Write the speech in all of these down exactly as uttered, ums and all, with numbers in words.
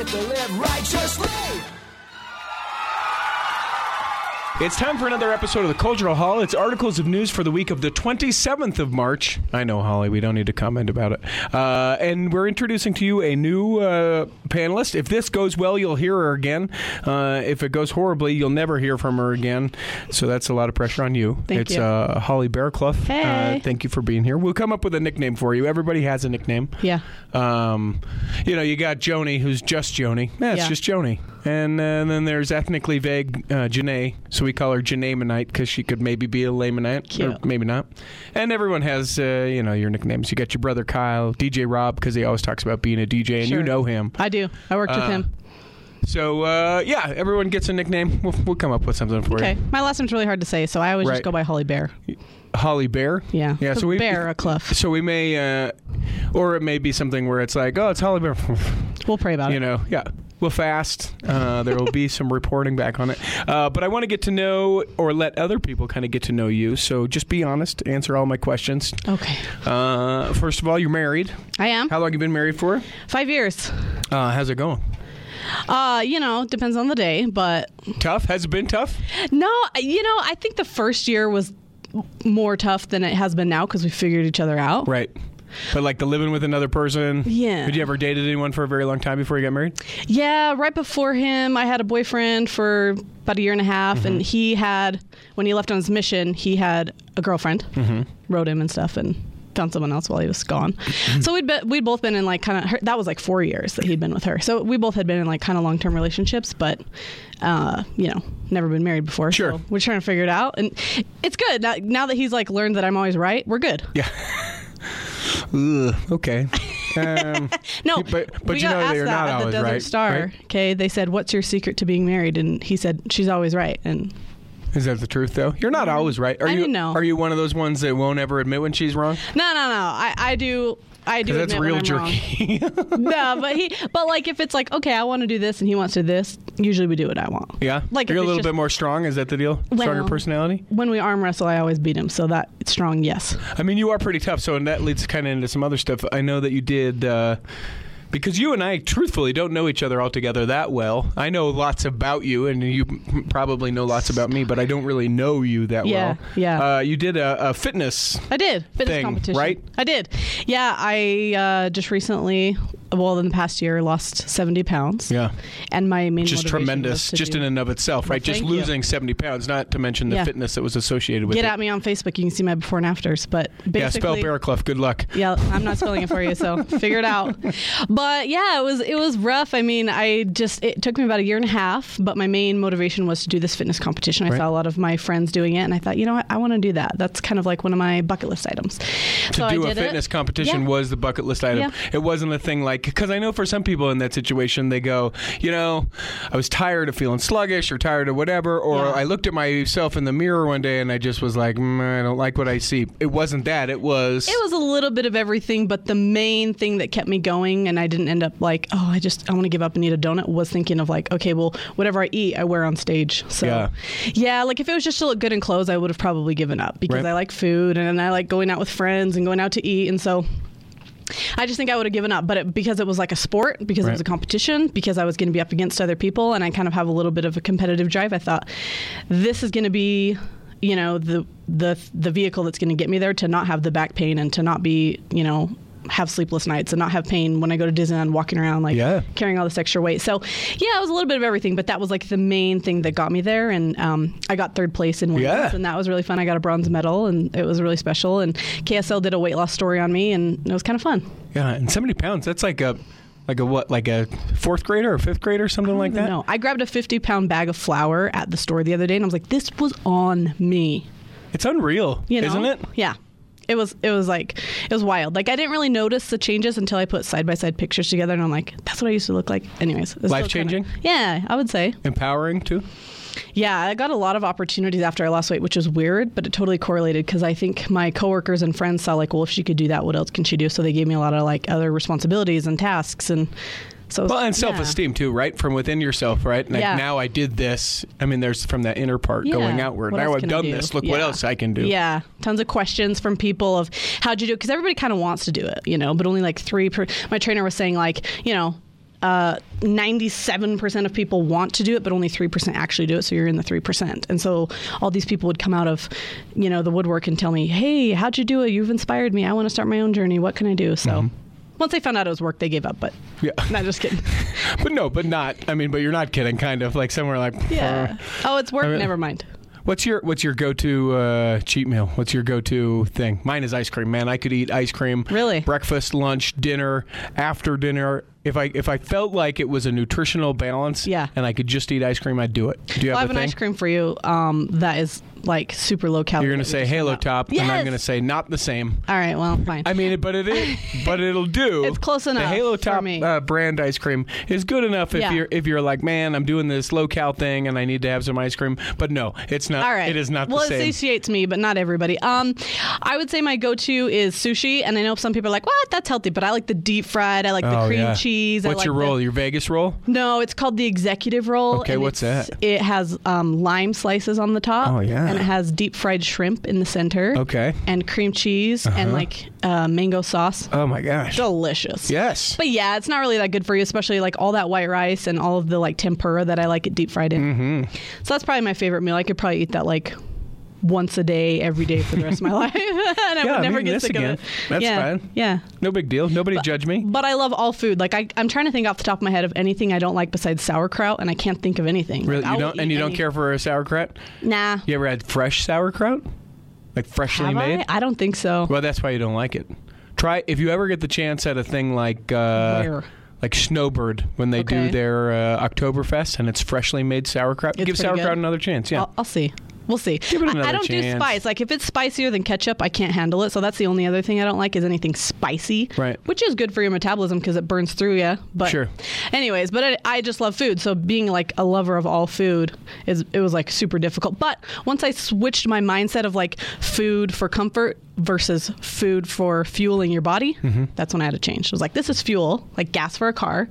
to live righteously. It's time for another episode of the Cultural Hall. It's articles of news for the week of the twenty-seventh of March. I know, Holly, we don't need to comment about it. Uh, and we're introducing to you a new uh, panelist. If this goes well, you'll hear her again. Uh, if it goes horribly, you'll never hear from her again. So that's a lot of pressure on you. Thank it's you. Uh, Holly Bearclough. Hey. Uh, thank you for being here. We'll come up with a nickname for you. Everybody has a nickname. Yeah. Um, you know, you got Joni, who's just Joni. Yeah, it's Yeah. just Joni. And, uh, and then there's ethnically vague uh, Janae, so we call her Janaemanite because she could maybe be a Lamanite, Cute. or maybe not. And everyone has, uh, you know, your nicknames. You got your brother Kyle, D J Rob, because he always talks about being a D J, and Sure. you know him. I do. I worked with Uh, him. So, uh, yeah, everyone gets a nickname. We'll, we'll come up with something for Okay. you. My last name's really hard to say, so I always Right. just go by Holly Bear. Holly Bear? Yeah. Yeah, so we Bear, a Clough. So we may, uh, or it may be something where it's like, oh, it's Holly Bear. We'll pray about You it. know, yeah. We'll fast. Uh, there will be some reporting back on it. Uh, but I want to get to know or let other people kind of get to know you. So just be honest. Answer all my questions. Okay. Uh, first of all, you're married. I am. How long have you been married for? Five years. Uh, how's it going? Uh, you know, depends on the day, but Tough? Has it been tough? no, you know, I think the first year was more tough than it has been now because we figured each other out. Right. But like the living with another person? Yeah. Had you ever dated anyone for a very long time before you got married? Yeah, right before him, I had a boyfriend for about a year and a half, Mm-hmm. and he had, when he left on his mission, he had a girlfriend, Mm-hmm. wrote him and stuff, and found someone else while he was gone. So we'd be, we'd both been in like kind of, that was like four years that he'd been with her. So we both had been in like kind of long-term relationships, but, uh, you know, never been married before. Sure. So we're trying to figure it out, and it's good. Now, now that he's like learned that I'm always right, we're good. Yeah. Ugh, okay. Um, No, but but we you got know asked they're that not at always the Desert right. Star. right? Okay, they said, "What's your secret to being married?" And he said, "She's always right." And Is that the truth, though? You're not always right. Are I you? mean, no. Are you one of those ones that won't ever admit when she's wrong? no, no, no. I, I do. I do. That's admit real when I'm wrong. jerky. No, but he. But like, if it's like, okay, I want to do this, and he wants to do this, usually we do what I want. Yeah. Like, You're if a it's little just- bit more strong. Is that the deal? Stronger Well- personality. When we arm wrestle, I always beat him, so that it's strong. Yes. I mean, you are pretty tough. So and that leads kind of into some other stuff. I know that you did. Uh, Because you and I, truthfully, don't know each other altogether that well. I know lots about you, and you probably know lots about me, but I don't really know you that Yeah, well. yeah. Uh, you did a, a fitness. I did fitness Thing, competition, right? I did. Yeah, I uh, just recently, well, in the past year, lost seventy pounds. Yeah. And my main Just motivation tremendous, was to just do- in and of itself, Well, right? Just thank you. losing seventy pounds, not to mention the Yeah. fitness that was associated with Get it. at me on Facebook. You can see my before and afters. But Yeah, spell basically, Bearclough. Good luck. yeah, I'm not spelling it for you, so figure it out. But yeah, it was it was rough. I mean, I just it took me about a year and a half, but my main motivation was to do this fitness competition. I Right. saw a lot of my friends doing it, and I thought, you know what, I want to do that. That's kind of like one of my bucket list items. To so do I a did fitness it. competition Yeah. was the bucket list item. Yeah. It wasn't a thing like, because I know for some people in that situation, they go, you know, I was tired of feeling sluggish or tired of whatever, or Yeah. I looked at myself in the mirror one day and I just was like, mm, I don't like what I see. It wasn't that. It was. It was a little bit of everything, but the main thing that kept me going, and I didn't end up like, oh, I just I want to give up and eat a donut, was thinking of like, okay, well, whatever I eat, I wear on stage. So Yeah. yeah, like if it was just to look good in clothes, I would have probably given up because Right. I like food and I like going out with friends and going out to eat, and so. I just think I would have given up, but it, because it was like a sport, because Right. it was a competition, because I was going to be up against other people, and I kind of have a little bit of a competitive drive, I thought this is going to be, you know, the the the vehicle that's going to get me there, to not have the back pain and to not be, you know, have sleepless nights and not have pain when I go to Disneyland walking around like Yeah. carrying all this extra weight. So yeah, it was a little bit of everything, but that was like the main thing that got me there. And um, I got third place in women's, Yeah. and that was really fun. I got a bronze medal, and it was really special. And K S L did a weight loss story on me, and it was kind of fun. Yeah, and seventy pounds, that's like a, like a what, like a fourth grader or fifth grader, something like that? No, I grabbed a fifty pound bag of flour at the store the other day, and I was like, this was on me. It's unreal, You know? isn't it? Yeah. It was it was like it was wild. Like I didn't really notice the changes until I put side by side pictures together, and I'm like, that's what I used to look like. Anyways, it's still Life-changing? kinda- yeah, I would say. Empowering, too? Yeah, I got a lot of opportunities after I lost weight, which was weird, but it totally correlated because I think my coworkers and friends saw like, well, if she could do that, what else can she do? So they gave me a lot of like other responsibilities and tasks, and so Well, and yeah. self-esteem, too, right? From within yourself, right? Like, Yeah. now I did this. I mean, there's from that inner part Yeah. going outward. What Now else I've can I done do? this. Look what Yeah. else I can do. Yeah, tons of questions from people of how'd you do it? Because everybody kind of wants to do it, you know, but only like three per. My trainer was saying like, you know, uh, ninety-seven percent of people want to do it, but only three percent actually do it. So you're in the three percent. And so all these people would come out of, you know, the woodwork and tell me, hey, how'd you do it? You've inspired me. I want to start my own journey. What can I do? So mm-hmm. once they found out it was work, they gave up. But yeah, not just kidding. But no, but not. I mean, but you're not kidding. Kind of like somewhere like. Yeah. Uh, oh, it's work. I mean, never mind. What's your What's your go-to uh, cheat meal? What's your go-to thing? Mine is ice cream. Man, I could eat ice cream. Really? Breakfast, lunch, dinner, after dinner. If I if I felt like it was a nutritional balance, yeah. and I could just eat ice cream, I'd do it. Do you well, have I have a an thing? ice cream for you um, that is like super low calorie. You're going to say Halo Top, yes! and I'm going to say not the same. All right, well, fine. I mean, but it is, but it'll do. It's close enough. The Halo Top for me. Uh, brand ice cream is good enough if yeah. you're if you're like, man, I'm doing this low cal thing and I need to have some ice cream. But no, it's not. All right. It is not well, the same. Well, it satiates me, but not everybody. Um, I would say my go-to is sushi, and I know some people are like, "What? That's healthy," but I like the deep fried. I like the oh, cream yeah. cheese. What's I like your roll? The, your Vegas roll? No, it's called the executive roll. Okay, and what's that? It has um, lime slices on the top. Oh, yeah. And it has deep fried shrimp in the center. Okay. And cream cheese uh-huh. and like uh, mango sauce. Oh my gosh. Delicious. Yes. But yeah, it's not really that good for you, especially like all that white rice and all of the like tempura that I like it deep fried in. Mm-hmm. So that's probably my favorite meal. I could probably eat that like once a day, every day for the rest of my life. and I yeah, would never I mean, get this sick again. of it. That's yeah, fine. Yeah. No big deal. Nobody but, judge me. But I love all food. Like I, I'm trying to think off the top of my head of anything I don't like besides sauerkraut, and I can't think of anything. Really? Like, you don't? And you don't any... care for a sauerkraut? Nah. You ever had fresh sauerkraut? Like freshly Have made? I? I don't think so. Well, that's why you don't like it. Try if you ever get the chance at a thing like uh, Where? like Snowbird when they okay. do their uh, Oktoberfest and it's freshly made sauerkraut. It's Give sauerkraut good. another chance. Yeah, I'll, I'll see. We'll see. Give it another I, I don't chance. do spice. Like if it's spicier than ketchup, I can't handle it. So that's the only other thing I don't like is anything spicy. Right. Which is good for your metabolism because it burns through you. But sure. Anyways, but I, I just love food. So being like a lover of all food is it was like super difficult. But once I switched my mindset of like food for comfort versus food for fueling your body, mm-hmm. that's when I had to change. I was like, this is fuel, like gas for a car.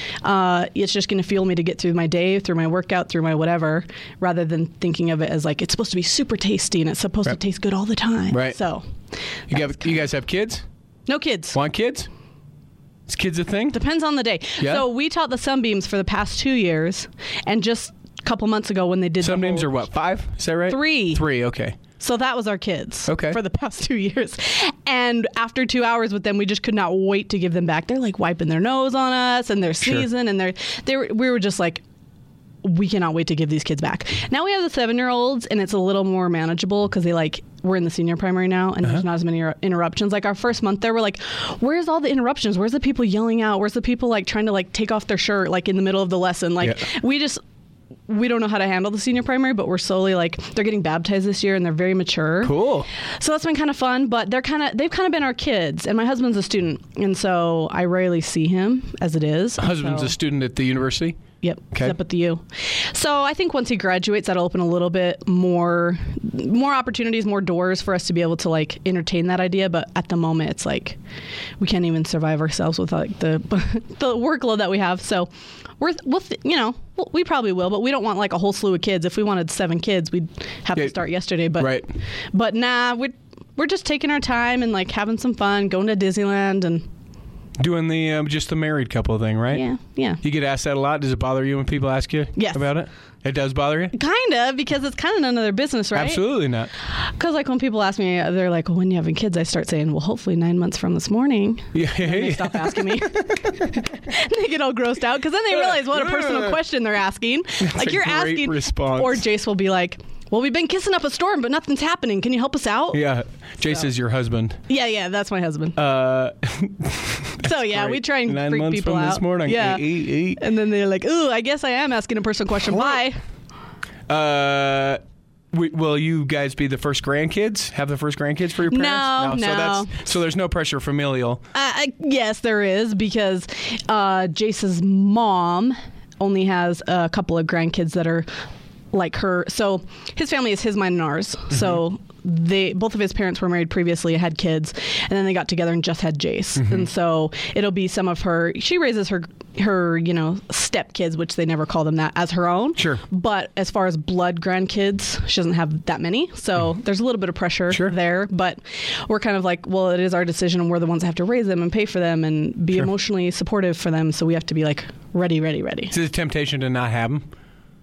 Uh, it's just going to fuel me to get through my day, through my workout, through my whatever, rather than thinking of it as like it's supposed to be super tasty and it's supposed right. to taste good all the time. Right. So, you, have, you guys have kids? No kids. Want kids? Is kids a thing? Depends on the day. Yeah? So we taught the Sunbeams for the past two years, and just a couple months ago when they did Sunbeams the are what, five? Is that right? Three. Three, okay. So that was our kids okay. for the past two years. And after two hours with them, we just could not wait to give them back. They're like wiping their nose on us and they're sneezing sure. and they're, they were, we were just like, we cannot wait to give these kids back. Now we have the seven-year-olds and it's a little more manageable because they like, we're in the senior primary now and uh-huh. there's not as many interruptions. Like our first month there, we're like, where's all the interruptions? Where's the people yelling out? Where's the people like trying to like take off their shirt like in the middle of the lesson? Like yeah. we just... we don't know how to handle the senior primary, but we're slowly like they're getting baptized this year and they're very mature. Cool. So that's been kind of fun, but they're kind of they've kind of been our kids. And my husband's a student, and so I rarely see him as it is. Husband's so, a student at the university? Yep. Okay. He's up at the U. So I think once he graduates, that'll open a little bit more more opportunities, more doors for us to be able to like entertain that idea. But at the moment, it's like we can't even survive ourselves with like the the workload that we have. So we're we'll th- you know we probably will, but we don't want like a whole slew of kids. If we wanted seven kids, we'd have yeah, to start yesterday. But right. but nah, we're we're just taking our time and like having some fun, going to Disneyland and. Doing the um, just the married couple thing, right? Yeah, yeah. You get asked that a lot. Does it bother you when people ask you yes. about it? It does bother you? Kind of, because it's kind of none of their business, right? Absolutely not. Because like when people ask me, they're like, well, when you having kids? I start saying, well, hopefully nine months from this morning. Yeah. And they stop asking me. They get all grossed out because then they realize what a personal question they're asking. That's like a you're great asking, response. Or Jace will be like, well, we've been kissing up a storm, but nothing's happening. Can you help us out? Yeah. Jace so. is your husband. Yeah, yeah, that's my husband. Uh, so, yeah, great. we try and Nine freak months people from out. This morning. Yeah. Eight, eight, eight. And then they're like, ooh, I guess I am asking a personal question. Bye. Uh, we, will you guys be the first grandkids? Have the first grandkids for your parents? No, no. So, that's, so there's no pressure familial. Uh, I, yes, there is, because uh, Jace's mom only has a couple of grandkids that are like her. So his family is his, mine, and ours. Mm-hmm. So they both of his parents were married previously, had kids, and then they got together and just had Jace. Mm-hmm. And so it'll be some of her. She raises her her you know step kids, which they never call them that, as her own. Sure. But as far as blood grandkids, she doesn't have that many, so mm-hmm. there's a little bit of pressure sure. there. But we're kind of like, well, it is our decision, and we're the ones that have to raise them and pay for them and be sure. emotionally supportive for them. So we have to be like ready, ready, ready. Is it a temptation to not have them?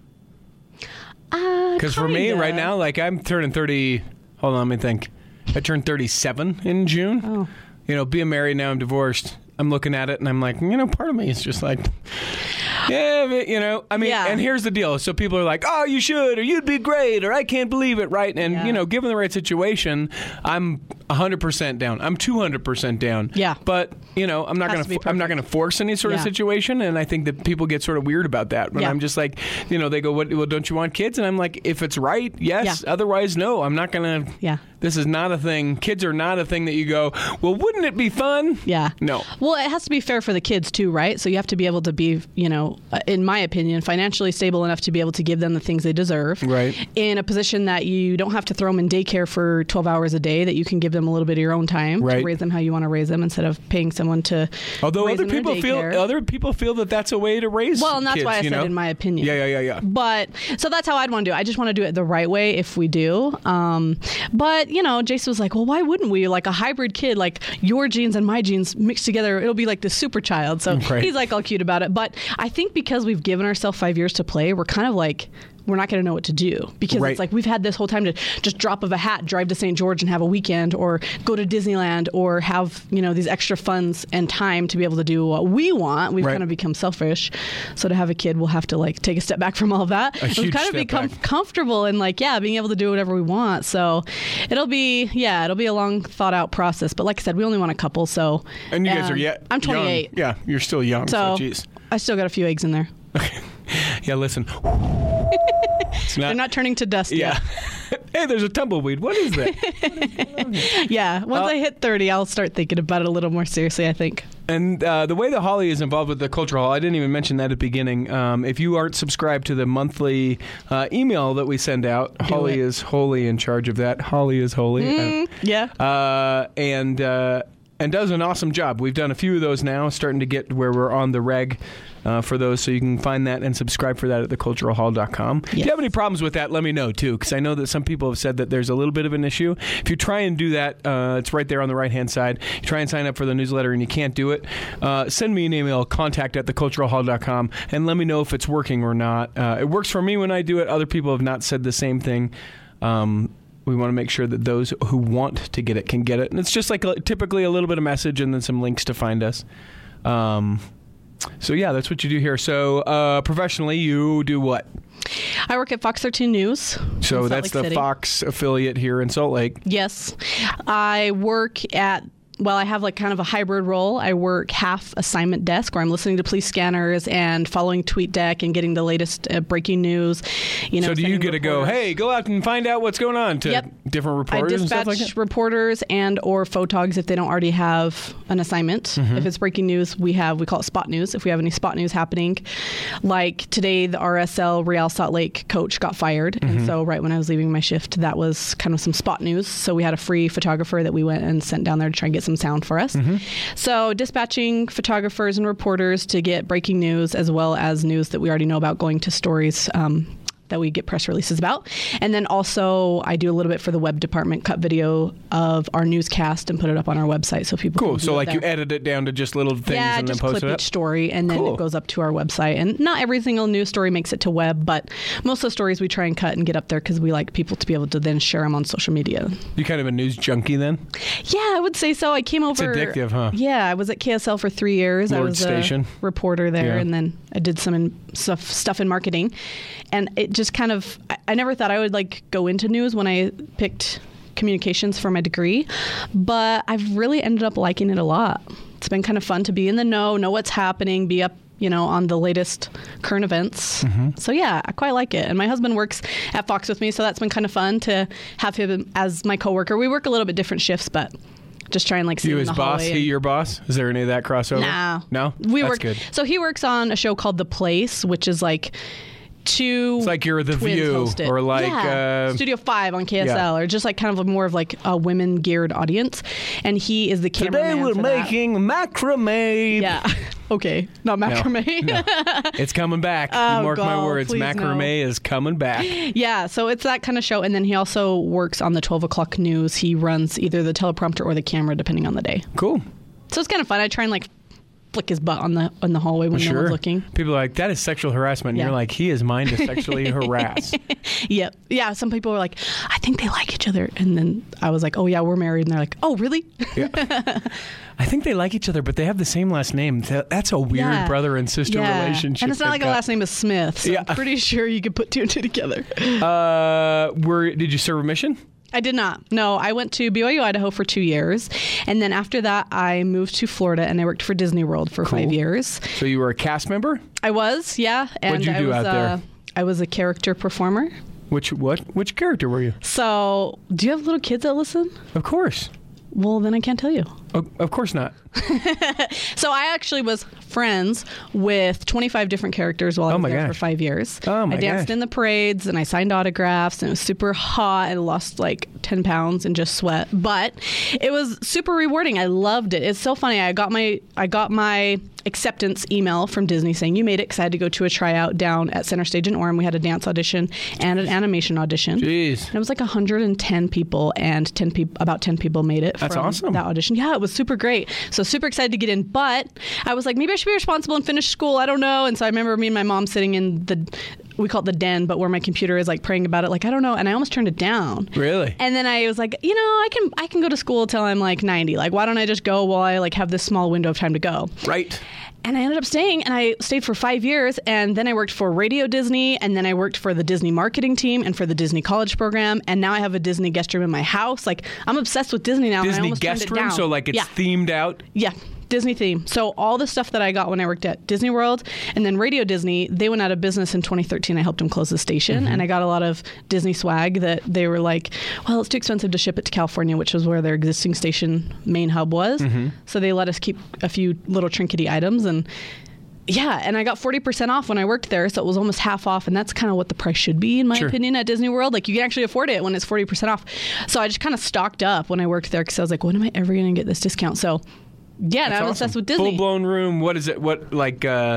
Because uh, for me right now, like I'm turning thirty. Hold on, let me think. I turned thirty-seven in June. Oh. You know, being married now, I'm divorced. I'm looking at it and I'm like, you know, part of me is just like, yeah, but, you know, I mean, yeah. and here's the deal. So people are like, oh, you should, or you'd be great, or I can't believe it, right? And, yeah. you know, given the right situation, I'm one hundred percent down. I'm two hundred percent down. Yeah. But, you know, I'm not going to I'm not going to force any sort yeah. of situation, and I think that people get sort of weird about that. When yeah. I'm just like, you know, they go, what, well, don't you want kids? And I'm like, if it's right, yes. Yeah. Otherwise, no. I'm not going to. Yeah. This is not a thing. Kids are not a thing that you go, well, wouldn't it be fun? Yeah. No. Well, it has to be fair for the kids too, right? So you have to be able to be, you know, in my opinion, financially stable enough to be able to give them the things they deserve. Right. In a position that you don't have to throw them in daycare for twelve hours a day, that you can give them a little bit of your own time right. to raise them how you want to raise them instead of paying someone to Although raise other them in people feel daycare. other people feel that that's a way to raise Well, and that's kids, why I you said know? in my opinion. Yeah, yeah, yeah, yeah. But so that's how I'd want to do it. I just want to do it the right way if we do. Um, but, you know, Jason was like, well, why wouldn't we? Like a hybrid kid, like your genes and my genes mixed together, it'll be like the super child. So right. he's like all cute about it. But I think because we've given ourselves five years to play, we're kind of like, we're not going to know what to do because right. it's like we've had this whole time to just drop of a hat, drive to Saint George and have a weekend, or go to Disneyland, or have, you know, these extra funds and time to be able to do what we want. We've right. kind of become selfish. So to have a kid, we'll have to like take a step back from all of that. A We've huge kind of step become back. comfortable and like, yeah, being able to do whatever we want. So it'll be, yeah, it'll be a long thought out process. But like I said, we only want a couple. So and you guys um, are yet I'm twenty-eight. Young. Yeah, you're still young. So, So geez. I still got a few eggs in there. Yeah, listen. It's not, They're not turning to dust yeah. yet. Hey, there's a tumbleweed. What is that? Yeah, once Uh, I hit thirty, I'll start thinking about it a little more seriously, I think. And uh, the way that Holly is involved with the Cultural Hall, I didn't even mention that at the beginning. Um, if you aren't subscribed to the monthly uh, email that we send out, Do Holly it. is wholly in charge of that. Holly is holy. Mm, yeah. Uh, and uh, and does an awesome job. We've done a few of those now, starting to get where we're on the reg uh, for those. So you can find that and subscribe for that at the cultural hall dot com. If Yes. you have any problems with that, let me know, too, because I know that some people have said that there's a little bit of an issue. If you try and do that, uh, it's right there on the right-hand side. You try and sign up for the newsletter and you can't do it, uh, send me an email, contact at the cultural hall dot com, and let me know if it's working or not. Uh, it works for me when I do it. Other people have not said the same thing. Um, we want to make sure that those who want to get it can get it. And it's just like a, typically a little bit of message and then some links to find us. Um, so, yeah, that's what you do here. So, uh, professionally, you do what? I work at Fox thirteen News. in So Salt that's Lake the City. Fox affiliate here in Salt Lake. Yes. I work at, well, I have like kind of a hybrid role. I work half assignment desk where I'm listening to police scanners and following TweetDeck and getting the latest uh, breaking news. You know, So do you sending get to go, reporters. hey, go out and find out what's going on to Yep. different I reporters and dispatch stuff like that? reporters and or photogs if they don't already have an assignment. Mm-hmm. If it's breaking news, we have, we call it spot news. If we have any spot news happening, like today, the R S L Real Salt Lake coach got fired. Mm-hmm. And so right when I was leaving my shift, that was kind of some spot news. So we had a free photographer that we went and sent down there to try and get some sound for us. Mm-hmm. So dispatching photographers and reporters to get breaking news as well as news that we already know about, going to stories um, that we get press releases about. And then also I do a little bit for the web department, cut video of our newscast and put it up on our website so people Cool. can So view it like there. you edit it down to just little things yeah, and then just post clip it up? each story, and then Cool. it goes up to our website. And not every single news story makes it to web, but most of the stories we try and cut and get up there because we like people to be able to then share them on social media. You kind of a news junkie then? Yeah, I would say so. I came over. It's addictive, huh? Yeah, I was at K S L for three years. I Lord was Station. a reporter there, Yeah. and then I did some in, stuff stuff in marketing, and it just kind of. I, I never thought I would like go into news when I picked communications for my degree, but I've really ended up liking it a lot. It's been kind of fun to be in the know, know what's happening, be up, you know, on the latest current events. Mm-hmm. So yeah, I quite like it. And my husband works at Fox with me, so that's been kind of fun to have him as my coworker. We work a little bit different shifts, but just try and like see You him in his the boss, hallway he and- your boss? Is there any of that crossover? No. No? We That's work good. So he works on a show called The Place, which is like two. It's like you're The twins View host it. or like yeah. uh, Studio Five on K S L, yeah. or just like kind of a more of like a women geared audience. And he is the cameraman. Today we're for that. making macrame. Yeah. Okay. Not macrame. No, no. It's coming back. Oh, you mark my God, words. please Macrame no. is coming back. Yeah, so it's that kind of show. And then he also works on the twelve o'clock news. He runs either the teleprompter or the camera, depending on the day. Cool. So it's kind of fun. I try and like flick his butt on the on the hallway when Sure. no one's looking. People are like, that is sexual harassment. And Yeah. you're like, he is mine to sexually harass. Yep. Yeah, some people were like, I think they like each other. And then I was like, oh, yeah, we're married. And they're like, oh, really? Yeah. I think they like each other, but they have the same last name. Th- That's a weird Yeah. brother and sister Yeah. relationship. And it's not they've like the got. last name is Smith. So Yeah. I'm pretty sure you could put two and two together. Uh, were, did you serve a mission? I did not. No, I went to B Y U Idaho for two years. And then after that, I moved to Florida and I worked for Disney World for Cool. five years. So you were a cast member? I was, yeah. And What'd you I do was, out there? Uh, I was a character performer. Which what? Which character were you? So, do you have little kids that listen? Of course. Well, then I can't tell you. O- of course not. So I actually was friends with twenty-five different characters while I Oh was my there gosh. for five years. Oh my I danced gosh. in the parades and I signed autographs and it was super hot and I lost like ten pounds and just sweat. But it was super rewarding. I loved it. It's so funny. I got my I got my acceptance email from Disney saying you made it because I had to go to a tryout down at Center Stage in Orem. We had a dance audition and an animation audition. Jeez. And it was like one hundred ten people, and ten peop- about ten people made it That's from awesome. that audition. Yeah, it was super great. So super excited to get in. But I was like, maybe I should be responsible and finish school. I don't know. And so I remember me and my mom sitting in the, we call it the den, but where my computer is, like praying about it. Like, I don't know. And I almost turned it down. Really? And then I was like, you know, I can I can go to school till I'm like ninety. Like, why don't I just go while I like have this small window of time to go? Right. And I ended up staying, and I stayed for five years, and then I worked for Radio Disney, and then I worked for the Disney marketing team and for the Disney college program, and now I have a Disney guest room in my house. Like, I'm obsessed with Disney now. and I Disney almost turned guest it room, down. so like it's yeah. themed out. Yeah, Disney theme. So all the stuff that I got when I worked at Disney World and then Radio Disney, they went out of business in twenty thirteen. I helped them close the station, Mm-hmm. and I got a lot of Disney swag that they were like, well, it's too expensive to ship it to California, which was where their existing station main hub was. Mm-hmm. So they let us keep a few little trinkety items, and yeah, and I got forty percent off when I worked there, so it was almost half off, and that's kind of what the price should be, in my Sure. opinion, at Disney World. Like, you can actually afford it when it's forty percent off. So I just kind of stocked up when I worked there, because I was like, when am I ever going to get this discount? So, yeah, and I was obsessed with Disney. Full blown room. What is it? What like? uh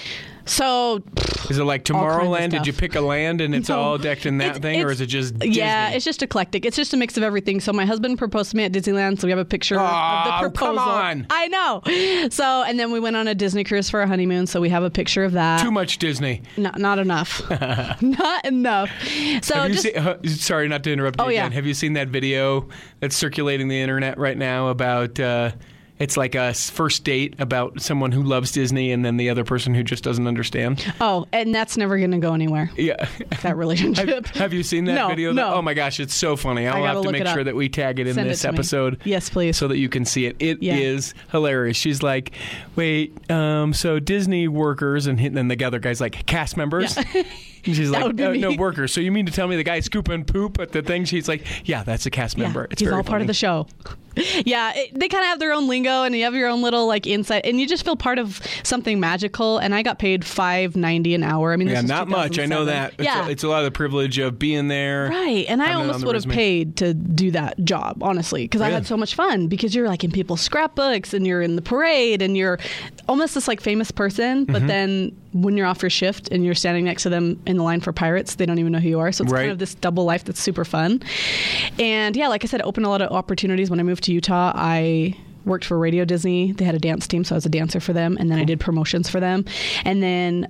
So, Is it like All kinds of Tomorrowland? Did stuff. you pick a land and it's No. all decked in that It's- thing, or it's- is it just Disney? yeah, it's just eclectic. It's just a mix of everything. So my husband proposed to me at Disneyland, so we have a picture Oh, of the come proposal. on. I know. So, and then we went on a Disney cruise for a honeymoon, so we have a picture of that. Too much Disney. Not, not enough. Not enough. So Have you just seen, uh, sorry, not to interrupt you Oh, again. yeah. Have you seen that video that's circulating the internet right now about? Uh, it's like a s- first date about someone who loves Disney and then the other person who just doesn't understand. oh, and that's never going to go anywhere. Yeah. That relationship. Have, have you seen that No, video? no. Oh my gosh, it's so funny. I'll I gotta have to look make it sure up. that we tag it in Send it this to me. episode. Yes, please. So that you can see it. It is Yeah. hilarious. She's like, wait, um, so Disney workers, and, he- and the other guy's like, cast members? Yeah. And she's That like, would be uh, me. no, workers. So you mean to tell me the guy scooping poop at the thing? She's like, yeah, that's a cast member. Yeah, It's he's very all part of funny. the show. Yeah, it, they kind of have their own lingo, and you have your own little like insight, and you just feel part of something magical. And I got paid five ninety an hour. I mean, this Yeah, was not much. I know two thousand seven. that. It's, Yeah, a, it's a lot of the privilege of being there. right. And I having it on almost the would have resume. paid to do that job, honestly, because I Really? had so much fun. Because you're like in people's scrapbooks, and you're in the parade, and you're almost this like famous person. But Mm-hmm. then when you're off your shift and you're standing next to them in the line for Pirates, they don't even know who you are. So it's Right. kind of this double life that's super fun. And yeah, like I said, it opened a lot of opportunities. When I moved to Utah, I worked for Radio Disney. They had a dance team, so I was a dancer for them, and then I did promotions for them. And then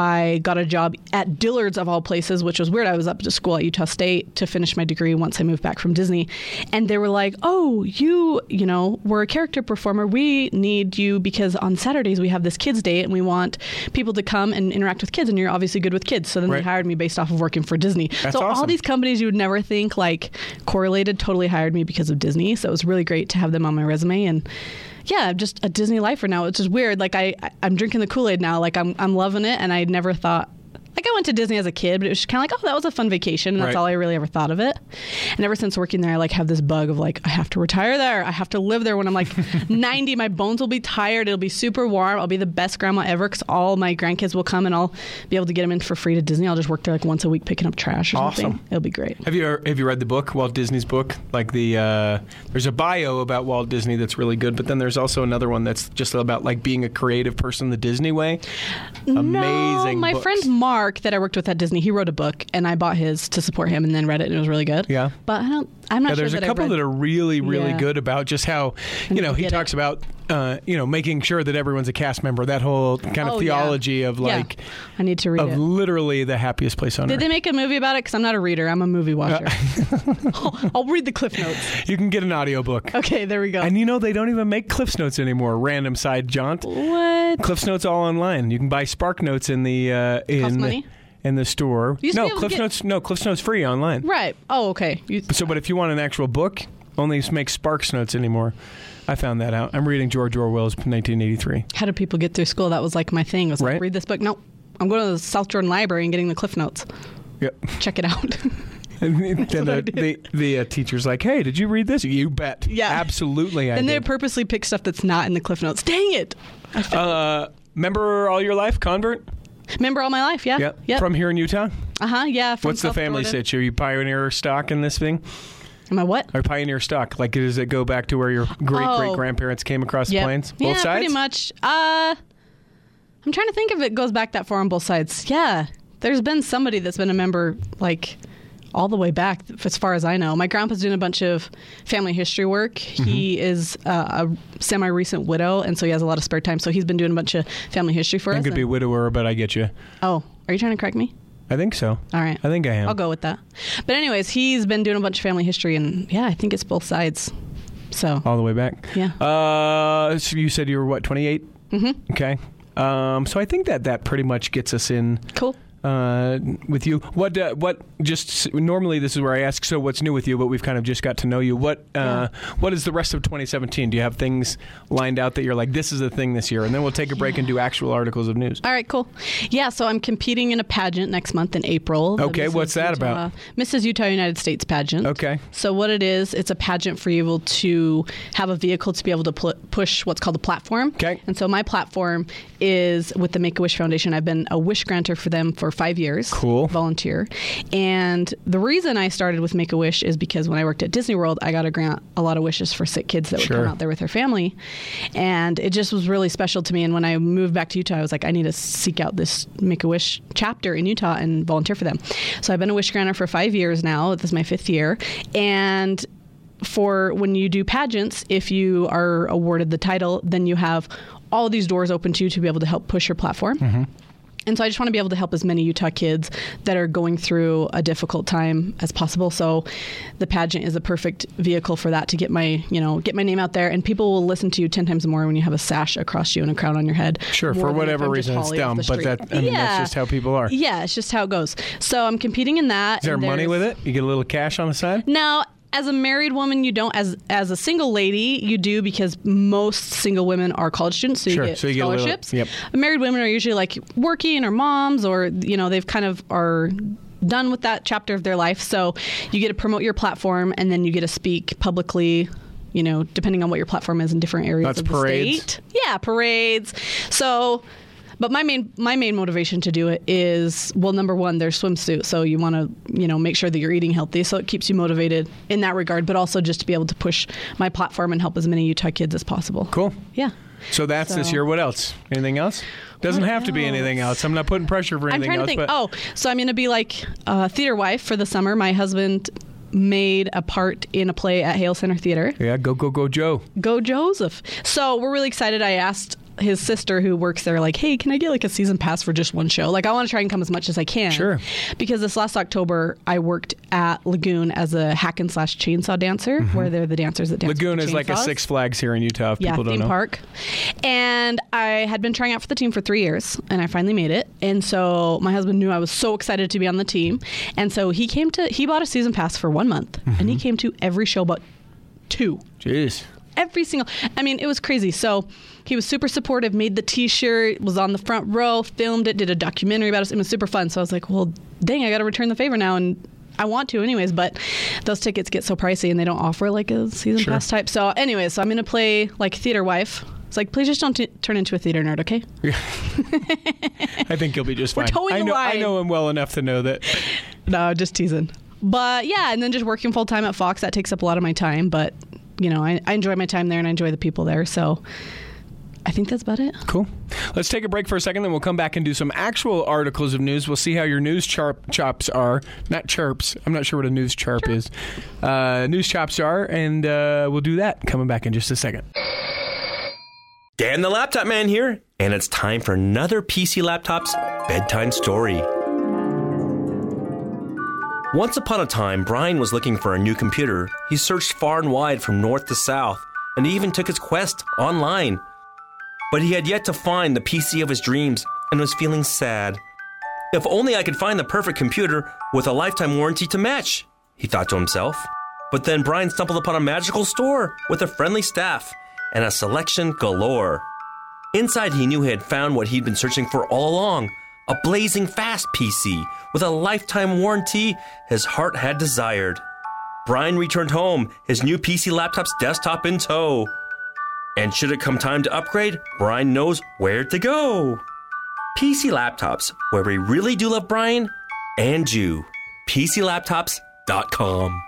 I got a job at Dillard's, of all places, which was weird. I was up to school at Utah State to finish my degree once I moved back from Disney. And they were like, oh, you, you know, were a character performer. We need you because on Saturdays we have this kids' day and we want people to come and interact with kids. And you're obviously good with kids. So then Right. they hired me based off of working for Disney. That's so all awesome. these companies you would never think like correlated totally hired me because of Disney. So it was really great to have them on my resume. And yeah, I'm just a Disney lifer now. It's just weird. Like I, I- I'm drinking the Kool-Aid now. Like I'm, I'm loving it. And I never thought, Like, I went to Disney as a kid, but it was kind of like, oh, that was a fun vacation. And that's Right. all I really ever thought of it. And ever since working there, I like have this bug of like, I have to retire there. I have to live there when I'm like ninety. My bones will be tired. It'll be super warm. I'll be the best grandma ever because all my grandkids will come and I'll be able to get them in for free to Disney. I'll just work there like once a week picking up trash or Awesome. something. It'll be great. Have you ever, have you read the book, Walt Disney's book? Like the uh, there's a bio about Walt Disney that's really good, but then there's also another one that's just about like being a creative person the Disney way. Amazing. No, my books. friend Mark that I worked with at Disney, he wrote a book and I bought his to support him and then read it and it was really good. Yeah. But I don't. I'm not Yeah, sure. there's that a couple I've read, that are really, really Yeah. good about just how, you know, he get it. talks about, uh, you know, making sure that everyone's a cast member. That whole kind of Oh, yeah. theology of like, Yeah. I need to read of it. literally the happiest place on Did earth. they make a movie about it? Because I'm not a reader. I'm a movie watcher. I'll, I'll read the Cliff Notes. You can get an audiobook. Okay, there we go. And you know, they don't even make Cliff's Notes anymore. Random side jaunt. What? Cliff's Notes all online. You can buy Spark Notes in the uh, in Cost the, money? in the store. You used to No, be able to Cliff's get- Notes. No, Cliff's Notes free online. Right. Oh, okay. You, So, but if you want an actual book, only make Sparks Notes anymore. I found that out. I'm reading George Orwell's nineteen eighty-three. how did people get through school? That was like my thing. Was like, Right. read this book. No, I'm going to the South Jordan Library and getting the Cliff Notes. Yep. Check it out. And then what I the, did. the, the uh, teacher's like, hey, did you read this? You bet. Yeah. Absolutely, I and they did. purposely pick stuff that's not in the Cliff Notes. Dang it! I failed. Uh, remember all your life, convert? Remember all my life? Yeah. Yep. Yep. From here in Utah? Uh huh. Yeah. From What's the South family Florida. sitch? Are you pioneer stock in this thing? Am I what? Or pioneer stock? Like, does it go back to where your great Oh. great grandparents came across Yep. the plains? Both yeah, sides? pretty much. Uh, I'm trying to think if it goes back that far on both sides. Yeah, there's been somebody that's been a member like all the way back, as far as I know. My grandpa's doing a bunch of family history work. Mm-hmm. He is uh, a semi-recent widow, and so he has a lot of spare time. So he's been doing a bunch of family history for I us. could be and- widower, but I get you. oh, are you trying to correct me? I think so. All right. I think I am. I'll go with that. But anyways, he's been doing a bunch of family history, and yeah, I think it's both sides. So All the way back. Yeah. Uh, so you said you were what, twenty-eight? Mm-hmm. Okay. Um, so I think that that pretty much gets us in. cool. Uh, with you, what? Uh, what? Just s- normally, this is where I ask. So, what's new with you? But we've kind of just got to know you. What? Uh, What is the rest of twenty seventeen? Do you have things lined out that you're like, this is the thing this year? And then we'll take a break and do actual articles of news. All right, cool. Yeah, so I'm competing in a pageant next month in April. the Okay, Missus what's that Utah- about? Missus Utah United States pageant. Okay. So what it is, it's a pageant for you able to have a vehicle to be able to pl- push what's called a platform. Okay. And so my platform is with the Make-A-Wish Foundation. I've been a wish granter for them for five years. Cool. Volunteer. And the reason I started with Make-A-Wish is because when I worked at Disney World, I got to grant a lot of wishes for sick kids that would Sure. come out there with their family. And it just was really special to me. And when I moved back to Utah, I was like, I need to seek out this Make-A-Wish chapter in Utah and volunteer for them. So I've been a wish granter for five years now. This is my fifth year. And for when you do pageants, if you are awarded the title, then you have all these doors open to you to be able to help push your platform. Mm-hmm. And so I just want to be able to help as many Utah kids that are going through a difficult time as possible. So the pageant is a perfect vehicle for that, to get my, you know, get my name out there. And people will listen to you ten times more when you have a sash across you and a crown on your head. Sure, more for than if whatever I'm just reason it's Holly off dumb, the but street. that I mean, yeah. that's just how people are. Yeah, it's just how it goes. So I'm competing in that. Is there and money there's- with it? You get a little cash on the side? Now, as a married woman, you don't. As as a single lady, you do, because most single women are college students, so you Sure, get so you get a little- scholarships. yep. Married women are usually like working or moms, or you know they've kind of are done with that chapter of their life. So you get to promote your platform, and then you get to speak publicly. You know, depending on what your platform is in different areas That's of the parades? state. Yeah, parades. So. But my main my main motivation to do it is, well, number one, there's swimsuit, so you want to you know make sure that you're eating healthy, so it keeps you motivated in that regard. But also just to be able to push my platform and help as many Utah kids as possible. Cool. Yeah. So that's this So- year. What else? Anything else? Doesn't What have to be anything else? else. I'm not putting pressure for I'm anything trying to else. think. But Oh, so I'm going to be like a theater wife for the summer. My husband made a part in a play at Hale Center Theater. yeah, go go go, Joe. Go Joseph. So we're really excited. I asked his sister who works there, like, hey, can I get like a season pass for just one show? Like, I want to try and come as much as I can. Sure. Because this last October, I worked at Lagoon as a hack and slash chainsaw dancer, where they're the dancers that dance. with Lagoon the is like a chainsaws. Six Flags here in Utah. If Yeah, people don't theme know. park. And I had been trying out for the team for three years, and I finally made it. And so my husband knew I was so excited to be on the team, and so he came to he bought a season pass for one month, and he came to every show but two. Jeez. every single, I mean, it was crazy. So he was super supportive, made the T-shirt, was on the front row, filmed it, did a documentary about us. It was super fun. So I was like, well, dang, I got to return the favor now. And I want to anyways, but those tickets get so pricey and they don't offer like a season Sure. pass type. So anyways, so I'm going to play like theater wife. It's like, please just don't t- turn into a theater nerd, okay? I think you'll be just We're fine. towing I the know, I line. know him well enough to know that. No, just teasing. But yeah, and then just working full time at Fox, that takes up a lot of my time. But, you know, I, I enjoy my time there and I enjoy the people there. So I think that's about it. Cool. Let's take a break for a second, then we'll come back and do some actual articles of news. We'll see how your news charp, chops are. Not chirps. I'm not sure what a news charp Chirp. is. Uh, news chops are, and uh, we'll do that coming back in just a second. Dan the Laptop Man here, and it's time for another P C Laptop's bedtime story. Once upon a time, Brian was looking for a new computer. He searched far and wide from north to south, and he even took his quest online. But he had yet to find the P C of his dreams and was feeling sad. If only I could find the perfect computer with a lifetime warranty to match, he thought to himself. But then Brian stumbled upon a magical store with a friendly staff and a selection galore. Inside, he knew he had found what he'd been searching for all along, a blazing fast P C with a lifetime warranty his heart had desired. Brian returned home, his new P C laptop's desktop in tow. And should it come time to upgrade, Brian knows where to go. P C Laptops, where we really do love Brian and you. P C laptops dot com.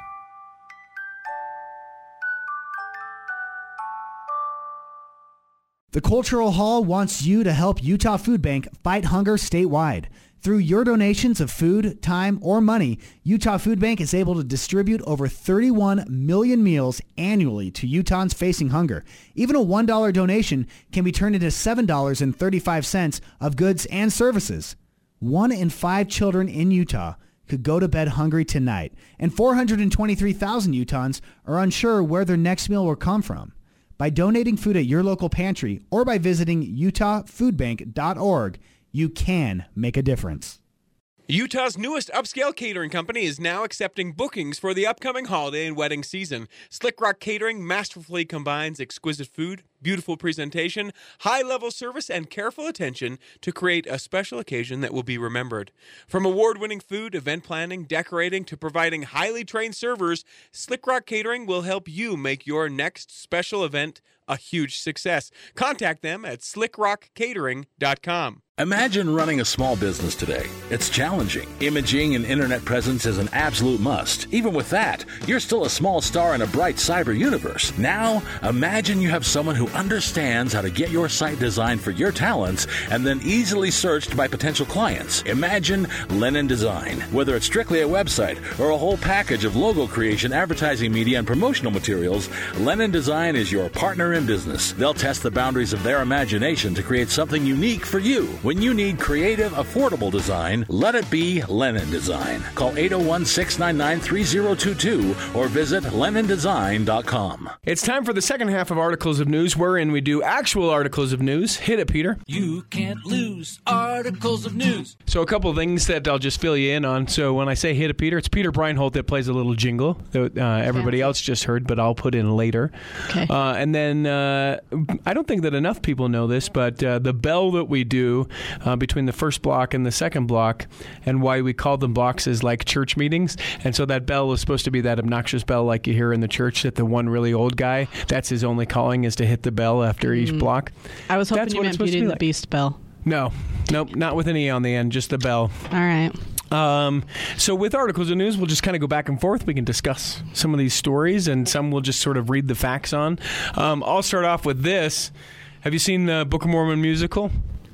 The Cultural Hall wants you to help Utah Food Bank fight hunger statewide. Through your donations of food, time, or money, Utah Food Bank is able to distribute over thirty-one million meals annually to Utahns facing hunger. Even a one dollar donation can be turned into seven dollars and thirty-five cents of goods and services. One in five children in Utah could go to bed hungry tonight, and four hundred twenty-three thousand Utahns are unsure where their next meal will come from. By donating food at your local pantry or by visiting utah food bank dot org, you can make a difference. Utah's newest upscale catering company is now accepting bookings for the upcoming holiday and wedding season. Slick Rock Catering masterfully combines exquisite food, beautiful presentation, high-level service, and careful attention to create a special occasion that will be remembered. From award-winning food, event planning, decorating, to providing highly trained servers, Slick Rock Catering will help you make your next special event a huge success. Contact them at slick rock catering dot com. Imagine running a small business today. It's challenging. Imaging and internet presence is an absolute must. Even with that, you're still a small star in a bright cyber universe. Now, imagine you have someone who understands how to get your site designed for your talents and then easily searched by potential clients. Imagine Lennon Design. Whether it's strictly a website or a whole package of logo creation, advertising media, and promotional materials, Lennon Design is your partner in business. They'll test the boundaries of their imagination to create something unique for you. When you need creative, affordable design, let it be Lennon Design. Call eight oh one, six nine nine, three oh two two or visit lennon design dot com. It's time for the second half of Articles of News, wherein we do actual articles of news. Hit it, Peter. You can't lose articles of news. So a couple of things that I'll just fill you in on. So when I say hit it, Peter, it's Peter Breinholt that plays a little jingle that uh, everybody Fancy. else just heard, but I'll put in later. Okay. Uh, and then uh, I don't think that enough people know this, but uh, the bell that we do uh, between the first block and the second block, and why we call them blocks, is like church meetings. And so that bell is supposed to be that obnoxious bell like you hear in the church that the one really old guy, that's his only calling, is to hit the bell after each block. I was hoping That's you what it's meant supposed to Beauty be and the like. Beast bell. No, nope, not with an E on the end, just the bell. All right. Um, so with Articles of News, we'll just kind of go back and forth. We can discuss some of these stories, and some we'll just sort of read the facts on. Um, I'll start off with this. Have you seen the Book of Mormon musical?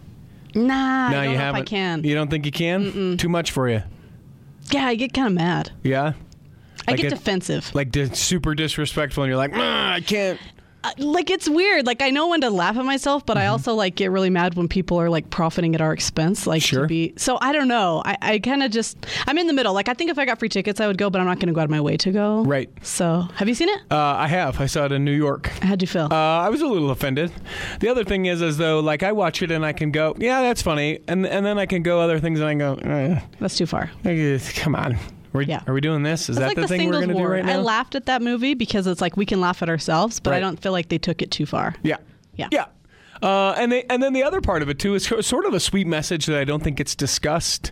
Nah, no, I don't you know haven't. if I can. You don't think you can? Mm-mm. Too much for you? Yeah, I get kind of mad. Yeah? I Like get it- defensive. Like di- super disrespectful, and you're like, "Ah, I can't. Uh, like, it's weird. Like, I know when to laugh at myself, but I also, like, get really mad when people are, like, profiting at our expense. Like, Sure. to be... So, I don't know. I, I kind of just... I'm in the middle. Like, I think if I got free tickets, I would go, but I'm not going to go out of my way to go. Right. So, have you seen it? Uh, I have. I saw it in New York. How'd you feel? Uh, I was a little offended. The other thing is, as though, like, I watch it and I can go, yeah, that's funny, and and then I can go other things and I can go, eh, That's too far. eh, come on, Are we, Yeah. are we doing this? Is It's that like the, the thing we're singles going to do ward. right now? I laughed at that movie because it's like we can laugh at ourselves, but Right. I don't feel like they took it too far. Yeah. Yeah. Yeah. Uh, and they, and then the other part of it too is sort of a sweet message that I don't think it's discussed